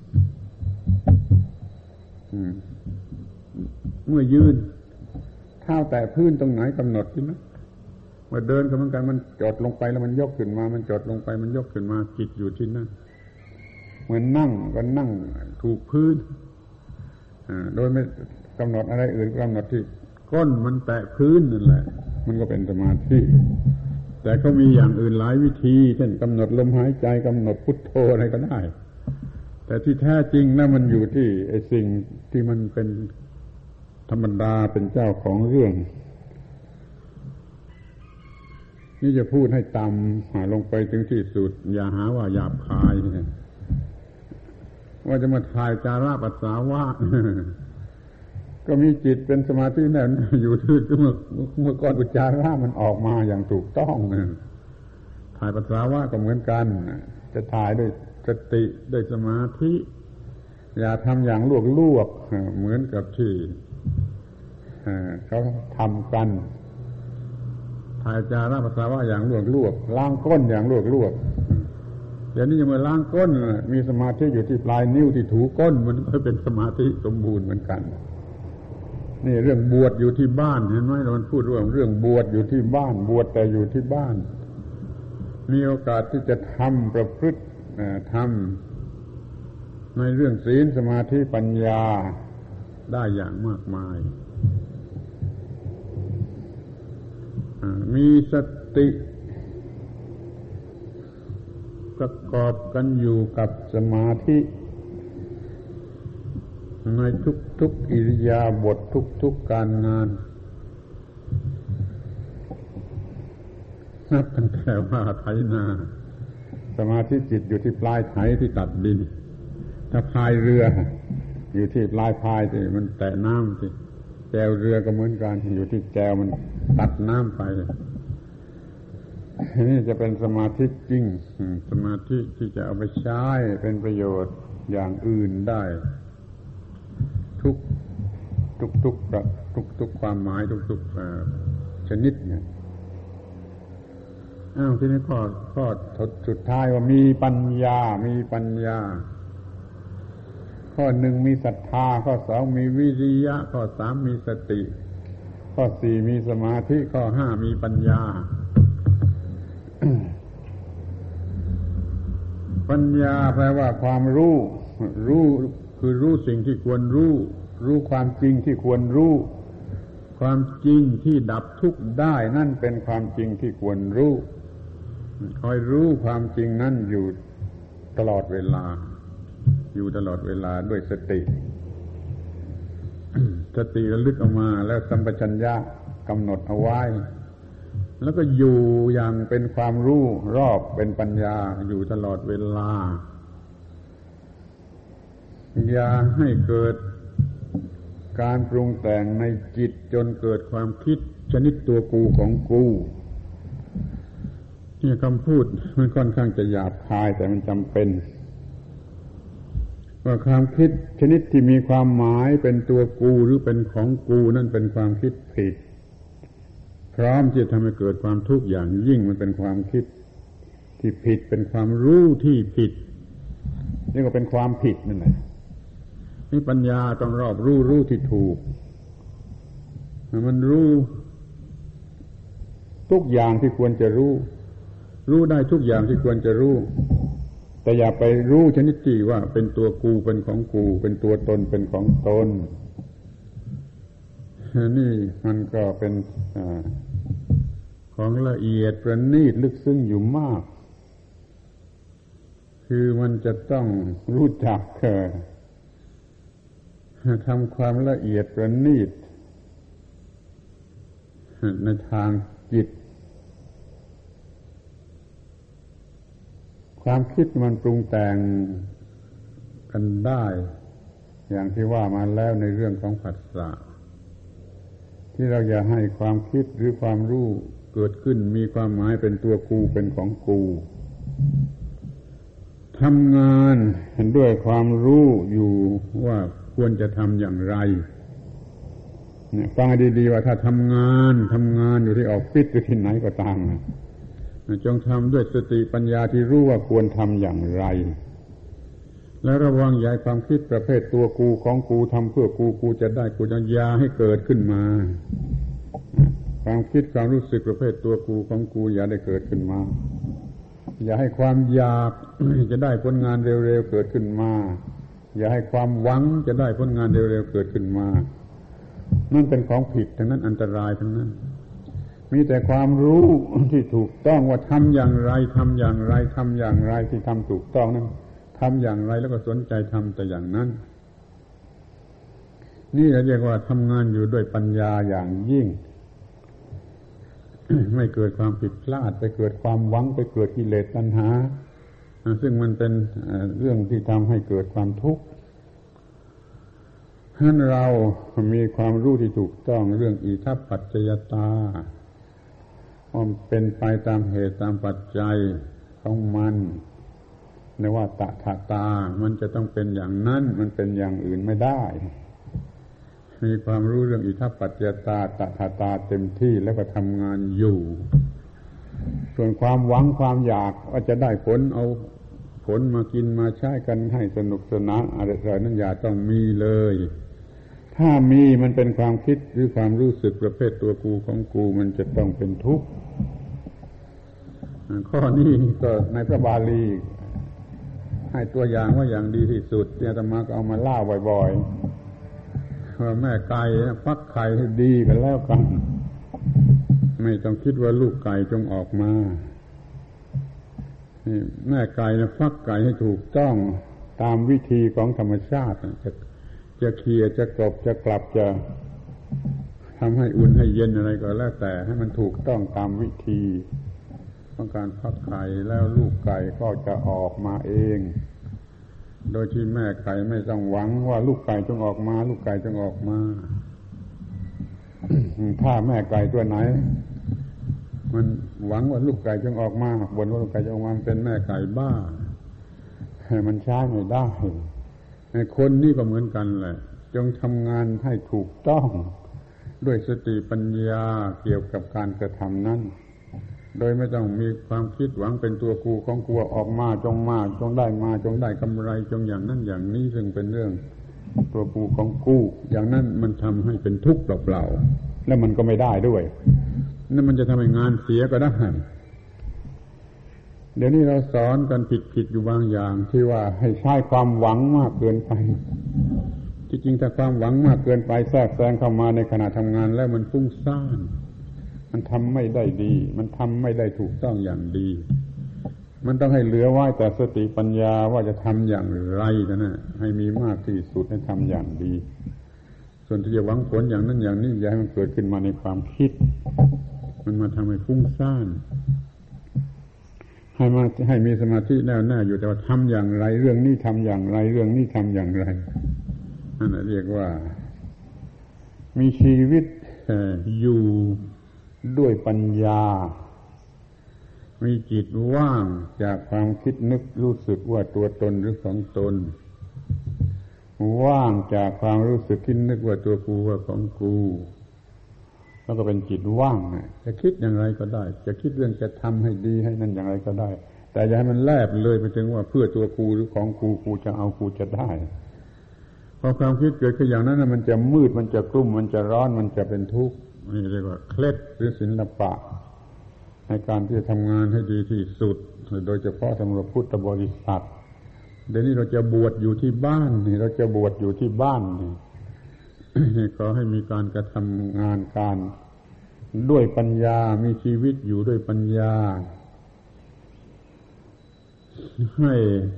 เมื่อยืนเท้าแตะพื้นตรงไหนกำหนดที่นะเมื่อเดินก็เหมือนกันมันจดลงไปแล้วมันยกขึ้นมามันจดลงไปมันยกขึ้นมาจิตอยู่ที่นั่นเหมือนนั่งก็นั่งถูกพื้นโดยไม่กำหนดอะไรอื่นกำหนดที่ก้นมันแตะพื้นนั่นแหละมันก็เป็นสมาธิแต่ก็มีอย่างอื่นหลายวิธีเช่นกำหนดลมหายใจกำหนดพุทโธอะไรก็ได้แต่ที่แท้จริงนะมันอยู่ที่ไอ้สิ่งที่มันเป็นธรรมดาเป็นเจ้าของเรื่องนี่จะพูดให้ต่ำหาลงไปถึงที่สุดอย่าหาว่าหยาบคายว่าจะมาถ่ายจาระปัสสาวะก็มีจิตเป็นสมาธิแน่นอยู่ที่เมื่อเมื่อก่อนอุจจาระมันออกมาอย่างถูกต้องถ่ายปัสสาวะก็เหมือนกันจะถ่ายด้วยสติด้วยสมาธิอย่าทำอย่างลวกๆเหมือนกับที่เขาทำกันถ่ายจาระปัสสาวะอย่างลวกๆล้างก้นอย่างลวกๆเดี๋ยวนี้จะมาล้างก้นมีสมาธิอยู่ที่ปลายนิ้วที่ถูก้นมันก็เป็นสมาธิสมบูรณ์เหมือนกันนี่เรื่องบวชอยู่ที่บ้านเห็นไหมเราพูดเรื่องเรื่องบวชอยู่ที่บ้านบวชแต่อยู่ที่บ้านมีโอกาสที่จะทำประพฤติทำในเรื่องศีลสมาธิปัญญาได้อย่างมากมายมีสติประกอบกันอยู่กับสมาธิในทุกๆอิริยาบถทุกๆการงานนับตั้งแต่ว่าไถนาสมาธิจิตอยู่ที่ปลายไถที่ตัดดินถ้าพายเรืออยู่ที่ปลายพายที่มันแตะน้ำที่แจวเรือก็เหมือนกันอยู่ที่แจวมันตัดน้ำไปนี่จะเป็นสมาธิจริงสมาธิที่จะเอาไปใช้เป็นประโยชน์อย่างอื่นได้ทุกทุกทุกทุกทุกความหมายทุกทุกชนิดเนี่ยอ้าวทีนี้ข้อข้อสุดท้ายว่ามีปัญญามีปัญญาข้อหนึ่งมีศรัทธาข้อสองมีวิริยะข้อสามมีสติข้อสี่มีสมาธิข้อห้ามีปัญญา ปัญญาแปลว่าความรู้รู้คือรู้สิ่งที่ควรรู้รู้ความจริงที่ควรรู้ความจริงที่ดับทุกข์ได้นั่นเป็นความจริงที่ควรรู้คอยรู้ความจริงนั้นอยู่ตลอดเวลาอยู่ตลอดเวลาด้วยสติสติระลึกออกมาแล้วสัมปชัญญะกำหนดเอาไว้แล้วก็อยู่อย่างเป็นความรู้รอบเป็นปัญญาอยู่ตลอดเวลาอย่าให้เกิดการปรุงแต่งในจิตจนเกิดความคิดชนิดตัวกูของกูนี่คำพูดมันค่อนข้างจะหยาบคายแต่มันจำเป็นว่าความคิดชนิดที่มีความหมายเป็นตัวกูหรือเป็นของกูนั่นเป็นความคิดผิดพร้อมที่จะทำให้เกิดความทุกข์อย่างยิ่งมันเป็นความคิดที่ผิดเป็นความรู้ที่ผิดนี่ก็เป็นความผิดนั่นแหละนี่ปัญญาต้องรอบรู้รู้ที่ถูกมันรู้ทุกอย่างที่ควรจะรู้รู้ได้ทุกอย่างที่ควรจะรู้แต่อย่าไปรู้ชนิดที่ว่าเป็นตัวกูเป็นของกูเป็นตัวตนเป็นของตนนี่มันก็เป็นของละเอียดประณีตลึกซึ้งอยู่มากคือมันจะต้องรู้จักทำความละเอียดประณีตในทางจิตความคิดมันปรุงแต่งกันได้อย่างที่ว่ามาแล้วในเรื่องของผัสสะที่เราอย่าให้ความคิดหรือความรู้เกิดขึ้นมีความหมายเป็นตัวกูเป็นของกูทำงานด้วยความรู้อยู่ว่าควรจะทำอย่างไรเนี่ยฟังดีๆว่าถ้าทำงานทำงานอยู่ที่ออฟฟิศหรือที่ไหนก็ตามนะจงทำด้วยสติปัญญาที่รู้ว่าควรทำอย่างไรและระวังอย่าให้ความคิดประเภทตัวกูของกูทำเพื่อกูกูจะได้กูจะยาให้เกิดขึ้นมาความคิดความรู้สึกประเภทตัวกูของกูอย่าได้เกิดขึ้นมาอย่าให้ความอยากจะได้ผลงานเร็วๆเกิดขึ้นมาอย่าให้ความหวังจะได้ผลงานเร็วๆเกิดขึ้นมานั่นเป็นของผิดทั้งนั้นอันตรายทั้งนั้นมีแต่ความรู้ที่ถูกต้องว่าทำอย่างไรทำอย่างไรทำอย่างไรที่ทำถูกต้องนั้นทำอย่างไรแล้วก็สนใจทำแต่อย่างนั้นนี่เรียกว่าทำงานอยู่ด้วยปัญญาอย่างยิ่ง ไม่เกิดความผิดพลาดไปเกิดความหวังไปเกิดกิเลสตัณหาซึ่งมันเป็นเรื่องที่ทำให้เกิดความทุกข์ฉะนั้นเรามีความรู้ที่ถูกต้องเรื่องอิทัปปัจจยตามันเป็นไปตามเหตุตามปัจจัยของมันในว่าตถาตามันจะต้องเป็นอย่างนั้นมันเป็นอย่างอื่นไม่ได้มีความรู้เรื่องอิทัปปัจจยตาตถาตาเต็มที่แล้วก็ทำงานอยู่ส่วนความหวังความอยากว่าจะได้ผลเอาผลมากินมาใช้กันให้สนุกสนานอะไรนั้นอย่าต้องมีเลยถ้ามีมันเป็นความคิดหรือความรู้สึกประเภทตัวกูของกูมันจะต้องเป็นทุกข์ข้อนี้ก็ในพระบาลีให้ตัวอย่างว่าอย่างดีที่สุดเนี่ยอาตมาก็เอามาเล่าบ่อยๆว่าแม่ไก่ฟักไข่ให้ดีกันแล้วกันไม่ต้องคิดว่าลูกไก่จงออกมาแม่ไก่นะฟักไก่ให้ถูกต้องตามวิธีของธรรมชาติจะจะเคี่ยจะกรบจะกลับจะทำให้อุ่นให้เย็นอะไรก็แล้วแต่ให้มันถูกต้องตามวิธีของการฟักไข่แล้วลูกไก่ก็จะออกมาเองโดยที่แม่ไก่ไม่ต้องหวังว่าลูกไก่จงออกมาลูกไก่จงออกมา ถ้าแม่ไก่ตัวไหนมันหวังว่าลูกไก่จงออกมาบ่นว่าลูกไก่จงออกมาเป็นแม่ไก่บ้ามันใช้ไม่ได้คนนี่ก็เหมือนกันแหละจงทำงานให้ถูกต้องด้วยสติปัญญาเกี่ยวกับการกระทำนั้นโดยไม่ต้องมีความคิดหวังเป็นตัวกูของกูออกมาจงมาจงได้มาจงได้กำไรจงอย่างนั้นอย่างนี้ซึ่งเป็นเรื่องตัวกูของกูอย่างนั้นมันทำให้เป็นทุกข์เปล่าๆและมันก็ไม่ได้ด้วยนั่นมันจะทำให้งานเสียก็ได้เดี๋ยวนี้เราสอนกันผิดๆอยู่บางอย่างที่ว่าให้ใช้ความหวังมากเกินไปจริงๆถ้าความหวังมากเกินไปแทรกแซงเข้ามาในขณะทำงานแล้วมันฟุ้งซ่านมันทำไม่ได้ดีมันทำไม่ได้ถูกต้องอย่างดีมันต้องให้เหลือไว้แต่สติปัญญาว่าจะทำอย่างไรกันนะให้มีมากที่สุดให้ทำอย่างดีส่วนที่จะหวังผลอย่างนั้นอย่างนี้อย่าให้มันเกิดขึ้นมาในความคิดมันมาทำให้ฟุ้งซ่านให้มาให้มีสมาธิแน่วแน่อยู่แต่ว่าทำอย่างไรเรื่องนี้ทำอย่างไรเรื่องนี้ทำอย่างไรนั่นเรียกว่ามีชีวิตอยู่ด้วยปัญญามีจิตว่างจากความคิดนึกรู้สึกว่าตัวตนหรือของตนว่างจากความรู้สึกคิดนึกว่าตัวกูว่าของกูแล้วก็เป็นจิตว่างจะคิดอย่างไรก็ได้จะคิดเรื่องจะทำให้ดีให้นั่นอย่างไรก็ได้แต่อย่าให้มันแลบเลยไปถึงว่าเพื่อตัวกูหรือของกูกูจะเอากูจะได้พอความคิดเกิดขึ้นอย่างนั้นมันจะมืดมันจะกลุ่มมันจะร้อนมันจะเป็นทุกข์นี่เรียกว่าเคล็ดหรือศิลปะในการที่จะทำงานให้ดีที่สุดโดยเฉพาะสำหรับพุทธบริษัทเดี๋ยวนี้เราจะบวชอยู่ที่บ้านนี่เราจะบวชอยู่ที่บ้านนี่ ขอให้มีการกระทำงานการด้วยปัญญามีชีวิตอยู่ด้วยปัญญาให้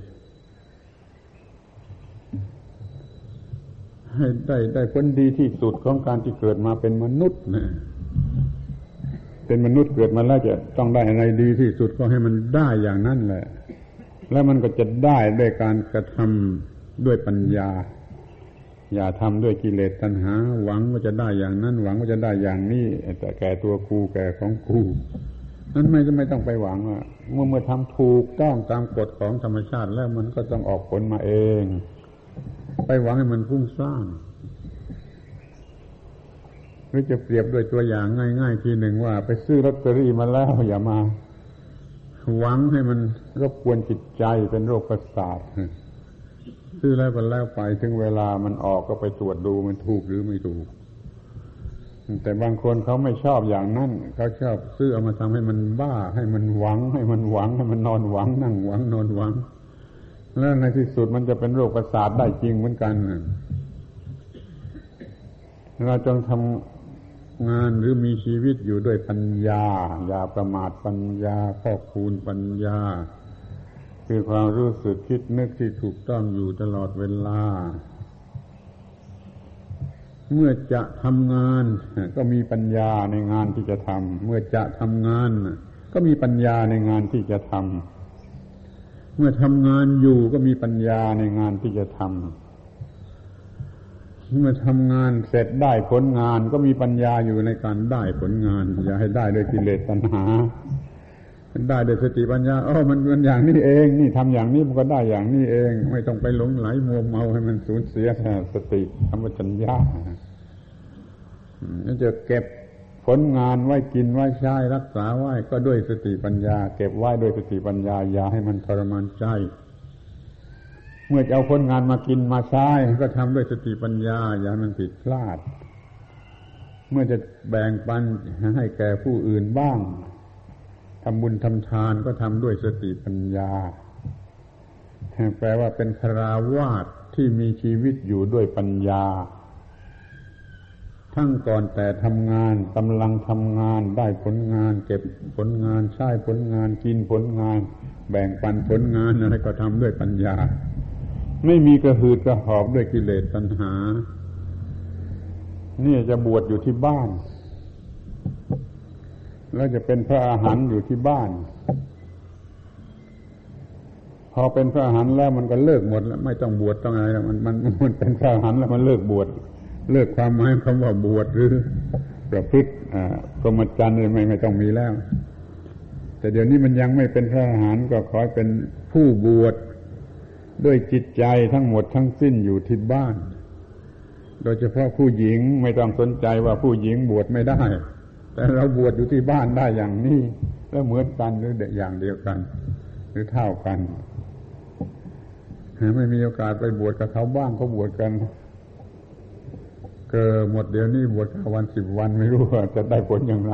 ให้ได้ได้ผลดีที่สุดของการที่เกิดมาเป็นมนุษย์นะเป็นมนุษย์เกิดมาแล้วจะต้องได้อะไรดีที่สุดก็ให้มันได้อย่างนั้นแหละแล้วมันก็จะได้ด้วยการกระทำด้วยปัญญาอย่าทำด้วยกิเลสตัณหาหวังว่าจะได้อย่างนั้นหวังว่าจะได้อย่างนี้แต่แก่ตัวกูแก่ของกูนั้นไม่ไม่ต้องไปหวังว่าเมื่อเมื่อทำถูกต้องตามกฎของธรรมชาติแล้วมันก็ต้องออกผลมาเองไปหวังให้มันพุ่งสร้างหรือจะเปรียบด้วยตัวอย่างง่ายๆทีหนึ่งว่าไปซื้อลอตเตอรี่มาแล้วอย่ามาหวังให้มันรบกวนจิตใจเป็นโรคประสาทซื้อแล้วก็แล้วไปถึงเวลามันออกก็ไปตรวจดูมันถูกหรือไม่ถูกแต่บางคนเขาไม่ชอบอย่างนั้นเขาชอบซื้อเอามาทำให้มันบ้าให้มันหวังให้มันหวังให้มันนอนหวังนั่งหวังนอนหวังแล้วในที่สุดมันจะเป็นโรคประสาทได้จริงเหมือนกันเราจงทำงานหรือมีชีวิตอยู่ด้วยปัญญาอย่าประมาทปัญญาพอกพูนปัญญาคือความรู้สึกคิดนึกที่ถูกต้องอยู่ตลอดเวลาเมื่อจะทำงานก็มีปัญญาในงานที่จะทำเมื่อจะทำงานก็มีปัญญาในงานที่จะทำเมื่อทำงานอยู่ก็มีปัญญาในงานที่จะทำเมื่อทำงานเสร็จได้ผลงานก็มีปัญญาอยู่ในการได้ผลงานอย่าให้ได้ด้วยกิเลสตัณหาได้ด้วยสติปัญญาอ๋อมันเป็นอย่างนี้เองนี่ทำอย่างนี้มันก็ได้อย่างนี้เองไม่ต้องไปหลงไหลมัวเมาให้มันสูญเสียสติธรรมจัญญานั่นจะเก็บผลงานไว้กินไว้ใช้รักษาไว้ก็ด้วยสติปัญญาเก็บไว้ด้วยสติปัญญาอย่าให้มันทรมานใจเมื่อจะเอาผลงานมากินมาใช้ก็ทำด้วยสติปัญญาอย่าให้มันผิดพลาดเมื่อจะแบ่งปันให้แก่ผู้อื่นบ้างทำบุญทำทานก็ทำด้วยสติปัญญาแปลว่าเป็นคฤหัสถ์ที่มีชีวิตอยู่ด้วยปัญญาทั้งก่อนแต่ทำงานกำลังทำงานได้ผลงานเก็บผลงานใช้ผลงานกินผลงานแบ่งปันผลงานอะไรก็ทำด้วยปัญญาไม่มีกระหืดกระหอบด้วยกิเลสตัณหานี่จะบวชอยู่ที่บ้านแล้วจะเป็นพระอรหันต์อยู่ที่บ้านพอเป็นพระอรหันต์แล้วมันก็เลิกหมดแล้วไม่ต้องบวชต้องอะไรมันมันมันเป็นพระอรหันต์แล้วมันเลิกบวชเลิกความหมายคำว่าบวชหรือประพฤติอ่าพรหมจรรย์ไม่ไม่ต้องมีแล้วแต่เดี๋ยวนี้มันยังไม่เป็นพระอรหันต์ก็ขอเป็นผู้บวชด้วยจิตใจทั้งหมดทั้งสิ้นอยู่ที่บ้านโดยเฉพาะผู้หญิงไม่ต้องสนใจว่าผู้หญิงบวชไม่ได้แต่เราบวชอยู่ที่บ้านได้อย่างนี้แล้วเหมือนกันหรืออย่างเดียวกันหรือเท่ากันไม่มีโอกาสไปบวชกับเขาบ้างเขาบวชกันเกิดหมดเดี๋ยวนี้บวชวันสิบวันไม่รู้ว่าจะได้ผลอย่างไร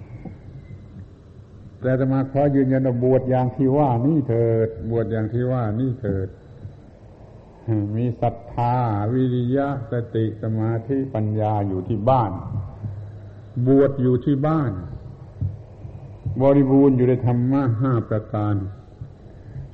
แต่อาตมาขอยืนยันว่าบวชอย่างที่ว่านี่เถิดบวชอย่างที่ว่านี่เถิดมีศรัทธาวิริยะสติสมาธิปัญญาอยู่ที่บ้านบวชอยู่ที่บ้านบริบูรณ์อยู่ในธรรมะห้าประการ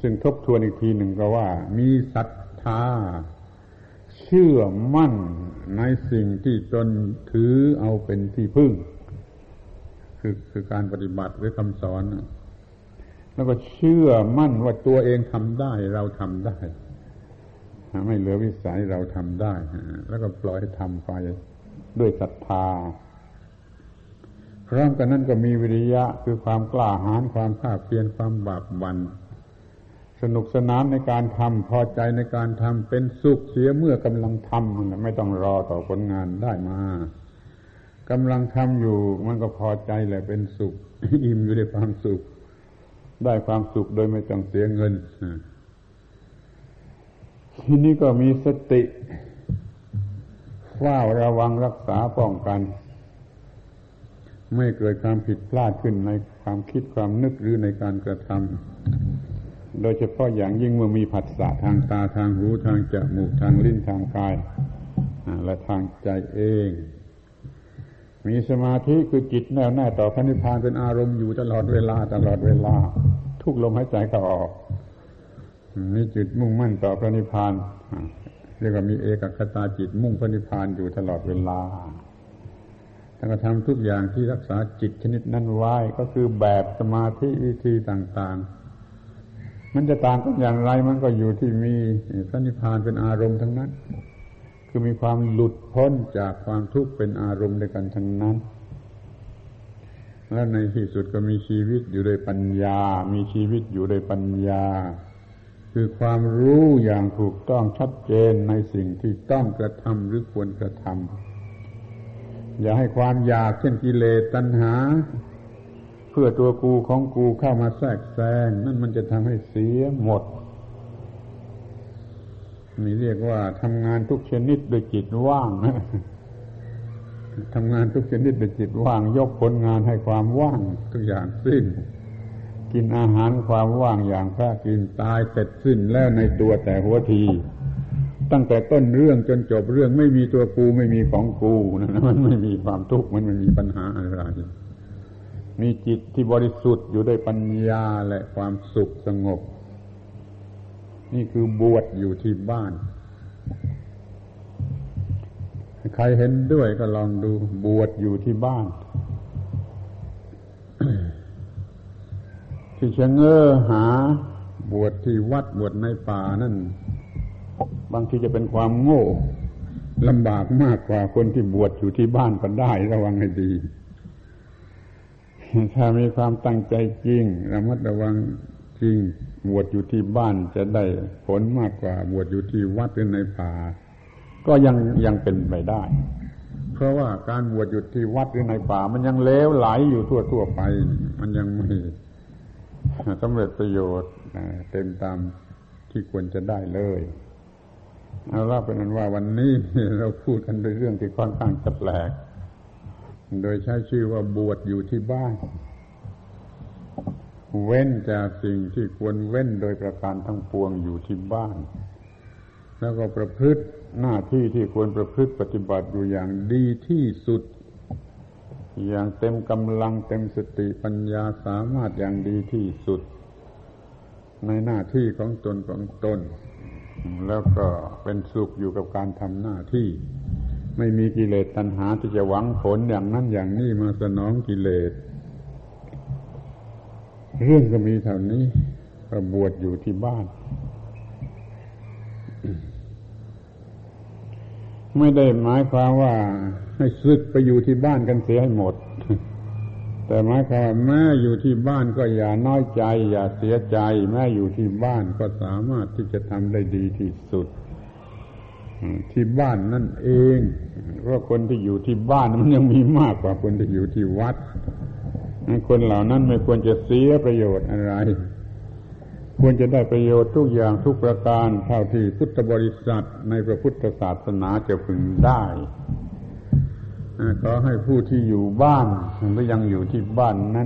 ซึ่งทบทวนอีกทีหนึ่งก็ว่ามีศรัทธาเชื่อมั่นในสิ่งที่ตนถือเอาเป็นที่พึ่งคือคือการปฏิบัติหรือคำสอนแล้วก็เชื่อมั่นว่าตัวเองทำได้เราทำได้ไม่เหลือวิสัยเราทำได้แล้วก็ปล่อยให้ทำไปด้วยศรัทธาพร้อมกันนั้นก็มีวิริยะคือความกล้าหาญความภาคเพียรความบากบั่นสนุกสนานในการทำพอใจในการทำเป็นสุขเสียเมื่อกำลังทำไม่ต้องรอต่อผลงานได้มากำลังทำอยู่มันก็พอใจแหละเป็นสุข อิ่มอยู่ในความสุขได้ความสุขโดยไม่ต้องเสียเงินทีนี้ก็มีสติเฝ้าระวังรักษาป้องกันไม่เกิดความผิดพลาดขึ้นในความคิดความนึกหรือในการกระทำโดยเฉพาะอย่างยิ่งเมื่อมีผัสสะทางตาทางหูทางจมูกทางลิ้นทางกายและทางใจเองมีสมาธิคือจิตแน่วแน่ต่อพระนิพพานเป็นอารมณ์อยู่ตลอดเวลาตลอดเวลาทุกลมหายใจเข้าออกมีจิตมุ่งมั่นต่อพระนิพพานเรียกว่ามีเอกคตาจิตมุ่งพระนิพพานอยู่ตลอดเวลาแล้วก็ทำทุกอย่างที่รักษาจิตชนิดนั้นไว้ก็คือแบบสมาธิวิธีต่างๆมันจะต่างกันอย่างไรมันก็อยู่ที่มีพระนิพพานเป็นอารมณ์ทั้งนั้นคือมีความหลุดพ้นจากความทุกข์เป็นอารมณ์ด้วยกันทั้งนั้นและในที่สุดก็มีชีวิตอยู่โดยปัญญามีชีวิตอยู่โดยปัญญาคือความรู้อย่างถูกต้องชัดเจนในสิ่งที่ต้องกระทำหรือควรกระทำอย่าให้ความอยากเช่นกิเลสตัณหาเพื่อตัวกูของกูเข้ามาแทรกแซงนั่นมันจะทำให้เสียหมดนี่เรียกว่าทำงานทุกชนิดโดยจิตว่างทำงานทุกชนิดโดยจิตว่างยกผลงานให้ความว่างทุกอย่างสิ้นกินอาหารความว่างอย่างพระกินตายเสร็จสิ้นแล้วในตัวแต่หัวทีตั้งแต่ต้นเรื่องจนจบเรื่องไม่มีตัวกูไม่มีของกูนะมันไม่มีความทุกข์มันไม่มีปัญหาอะไรมีจิตที่บริสุทธิ์อยู่ด้วยปัญญาและความสุขสงบนี่คือบวชอยู่ที่บ้านใครเห็นด้วยก็ลองดูบวชอยู่ที่บ้านที่ชะเง้อหาบวชที่วัดบวชในป่านั่นบางทีจะเป็นความโง่ลำบากมากกว่าคนที่บวชอยู่ที่บ้านก็ได้ระวังให้ดีถ้ามีความตั้งใจจริงระมัดระวังจริงบวชอยู่ที่บ้านจะได้ผลมากกว่าบวชอยู่ที่วัดหรือในป่าก็ยังยังเป็นไปได้เพราะว่าการบวชอยู่ที่วัดหรือในป่ามันยังเลวไหลอยู่ทั่วๆไปมันยังไม่สำเร็จประโยชน์เต็มตามที่ควรจะได้เลยเอาล่ะเป็นนั้นว่าวันนี้เราพูดกันในเรื่องที่ค่อนข้างจะแปลกโดยใช้ชื่อว่าบวชอยู่ที่บ้านเว้นจากสิ่งที่ควรเว้นโดยประการทั้งปวงอยู่ที่บ้านแล้วก็ประพฤติหน้าที่ที่ควรประพฤติปฏิบัติอยู่อย่างดีที่สุดอย่างเต็มกำลังเต็มสติปัญญาสามารถอย่างดีที่สุดในหน้าที่ของตนของตนแล้วก็เป็นสุขอยู่กับการทำหน้าที่ไม่มีกิเลสตัณหาที่จะหวังผลอย่างนั้นอย่างนี้มาสนองกิเลสเรื่องก็มีเท่านี้ก็บวชอยู่ที่บ้านไม่ได้หมายความว่าให้สึกไปอยู่ที่บ้านกันเสียให้หมดแต่หมายความว่าแม้อยู่ที่บ้านก็อย่าน้อยใจอย่าเสียใจแม้อยู่ที่บ้านก็สามารถที่จะทำได้ดีที่สุดที่บ้านนั่นเองเพราะคนที่อยู่ที่บ้านมันยังมีมากกว่าคนที่อยู่ที่วัดคนเหล่านั้นไม่ควรจะเสียประโยชน์อะไรควรจะได้ประโยชน์ทุกอย่างทุกประการเท่าที่พุทธบริษัทในพระพุทธศาสนาจะพึงได้ขอให้ผู้ที่อยู่บ้านหรือยังอยู่ที่บ้านนั่น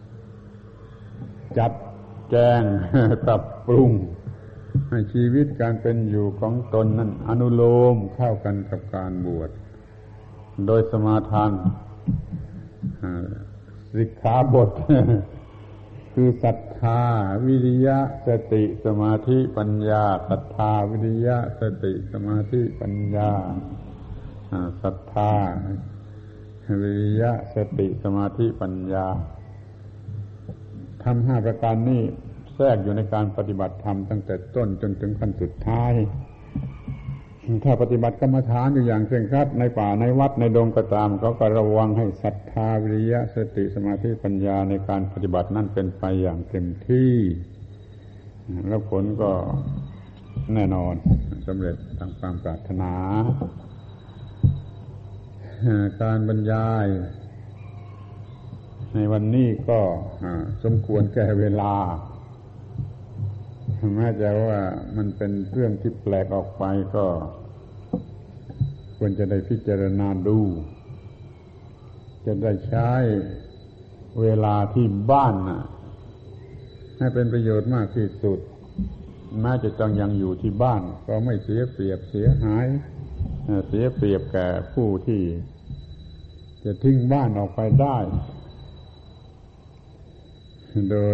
จัดแจงปรับปรุงให้ชีวิตการเป็นอยู่ของตนนั้นอนุโลมเข้ากันกับการบวชโดยสมาทานสิกขาบทคือศรัทธาวิริยะสติสมาธิปัญญาศรัทธาวิริยะสติสมาธิปัญญาศรัทธาวิริยะสติสมาธิปัญญาทำห้าประการนี้แทรกอยู่ในการปฏิบัติธรรมตั้งแต่ต้นจนถึงขั้นสุดท้ายถ้าปฏิบัติกรรมฐานอยู่อย่างเคร่งครัดในป่าในวัดในดงก็ตามเขาก็ระวังให้ศรัทธาวิริยะสติสมาธิปัญญาในการปฏิบัตินั่นเป็นไปอย่างเต็มที่แล้วผลก็แน่นอนสำเร็จตามความปรารถนาการบรรยายในวันนี้ก็สมควรแก่เวลาแม้จะว่ามันเป็นเรื่องที่แปลกออกไปก็ควรจะได้พิจารณาดูจะได้ใช้เวลาที่บ้านน่ะให้เป็นประโยชน์มากที่สุดแม้จะต้องยังอยู่ที่บ้านก็ไม่เสียเปรียบเสียหายเสียเปรียบแก่ผู้ที่จะทิ้งบ้านออกไปได้โดย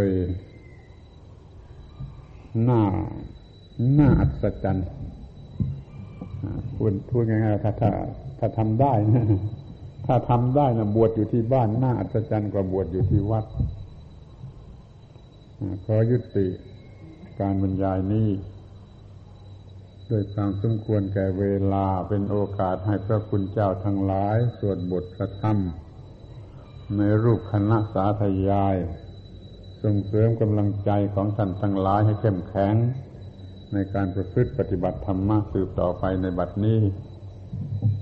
หน้าหน้าอัศจรรย์พูดพูดง่ายๆถ้าถ้าถ้าทำได้นะถ้าทำได้นะบวชอยู่ที่บ้านน่าอัศจรรย์กว่าบวชอยู่ที่วัดขอยุติการบรรยายนี้โดยความสมควรแก่เวลาเป็นโอกาสให้พระคุณเจ้าทั้งหลายสวดบทพระธรรมในรูปคณะสาธยายส่งเสริมกำลังใจของท่านทั้งหลายให้เข้มแข็งในการประพฤติปฏิบัติธรรมะสืบต่อไปในบัดนี้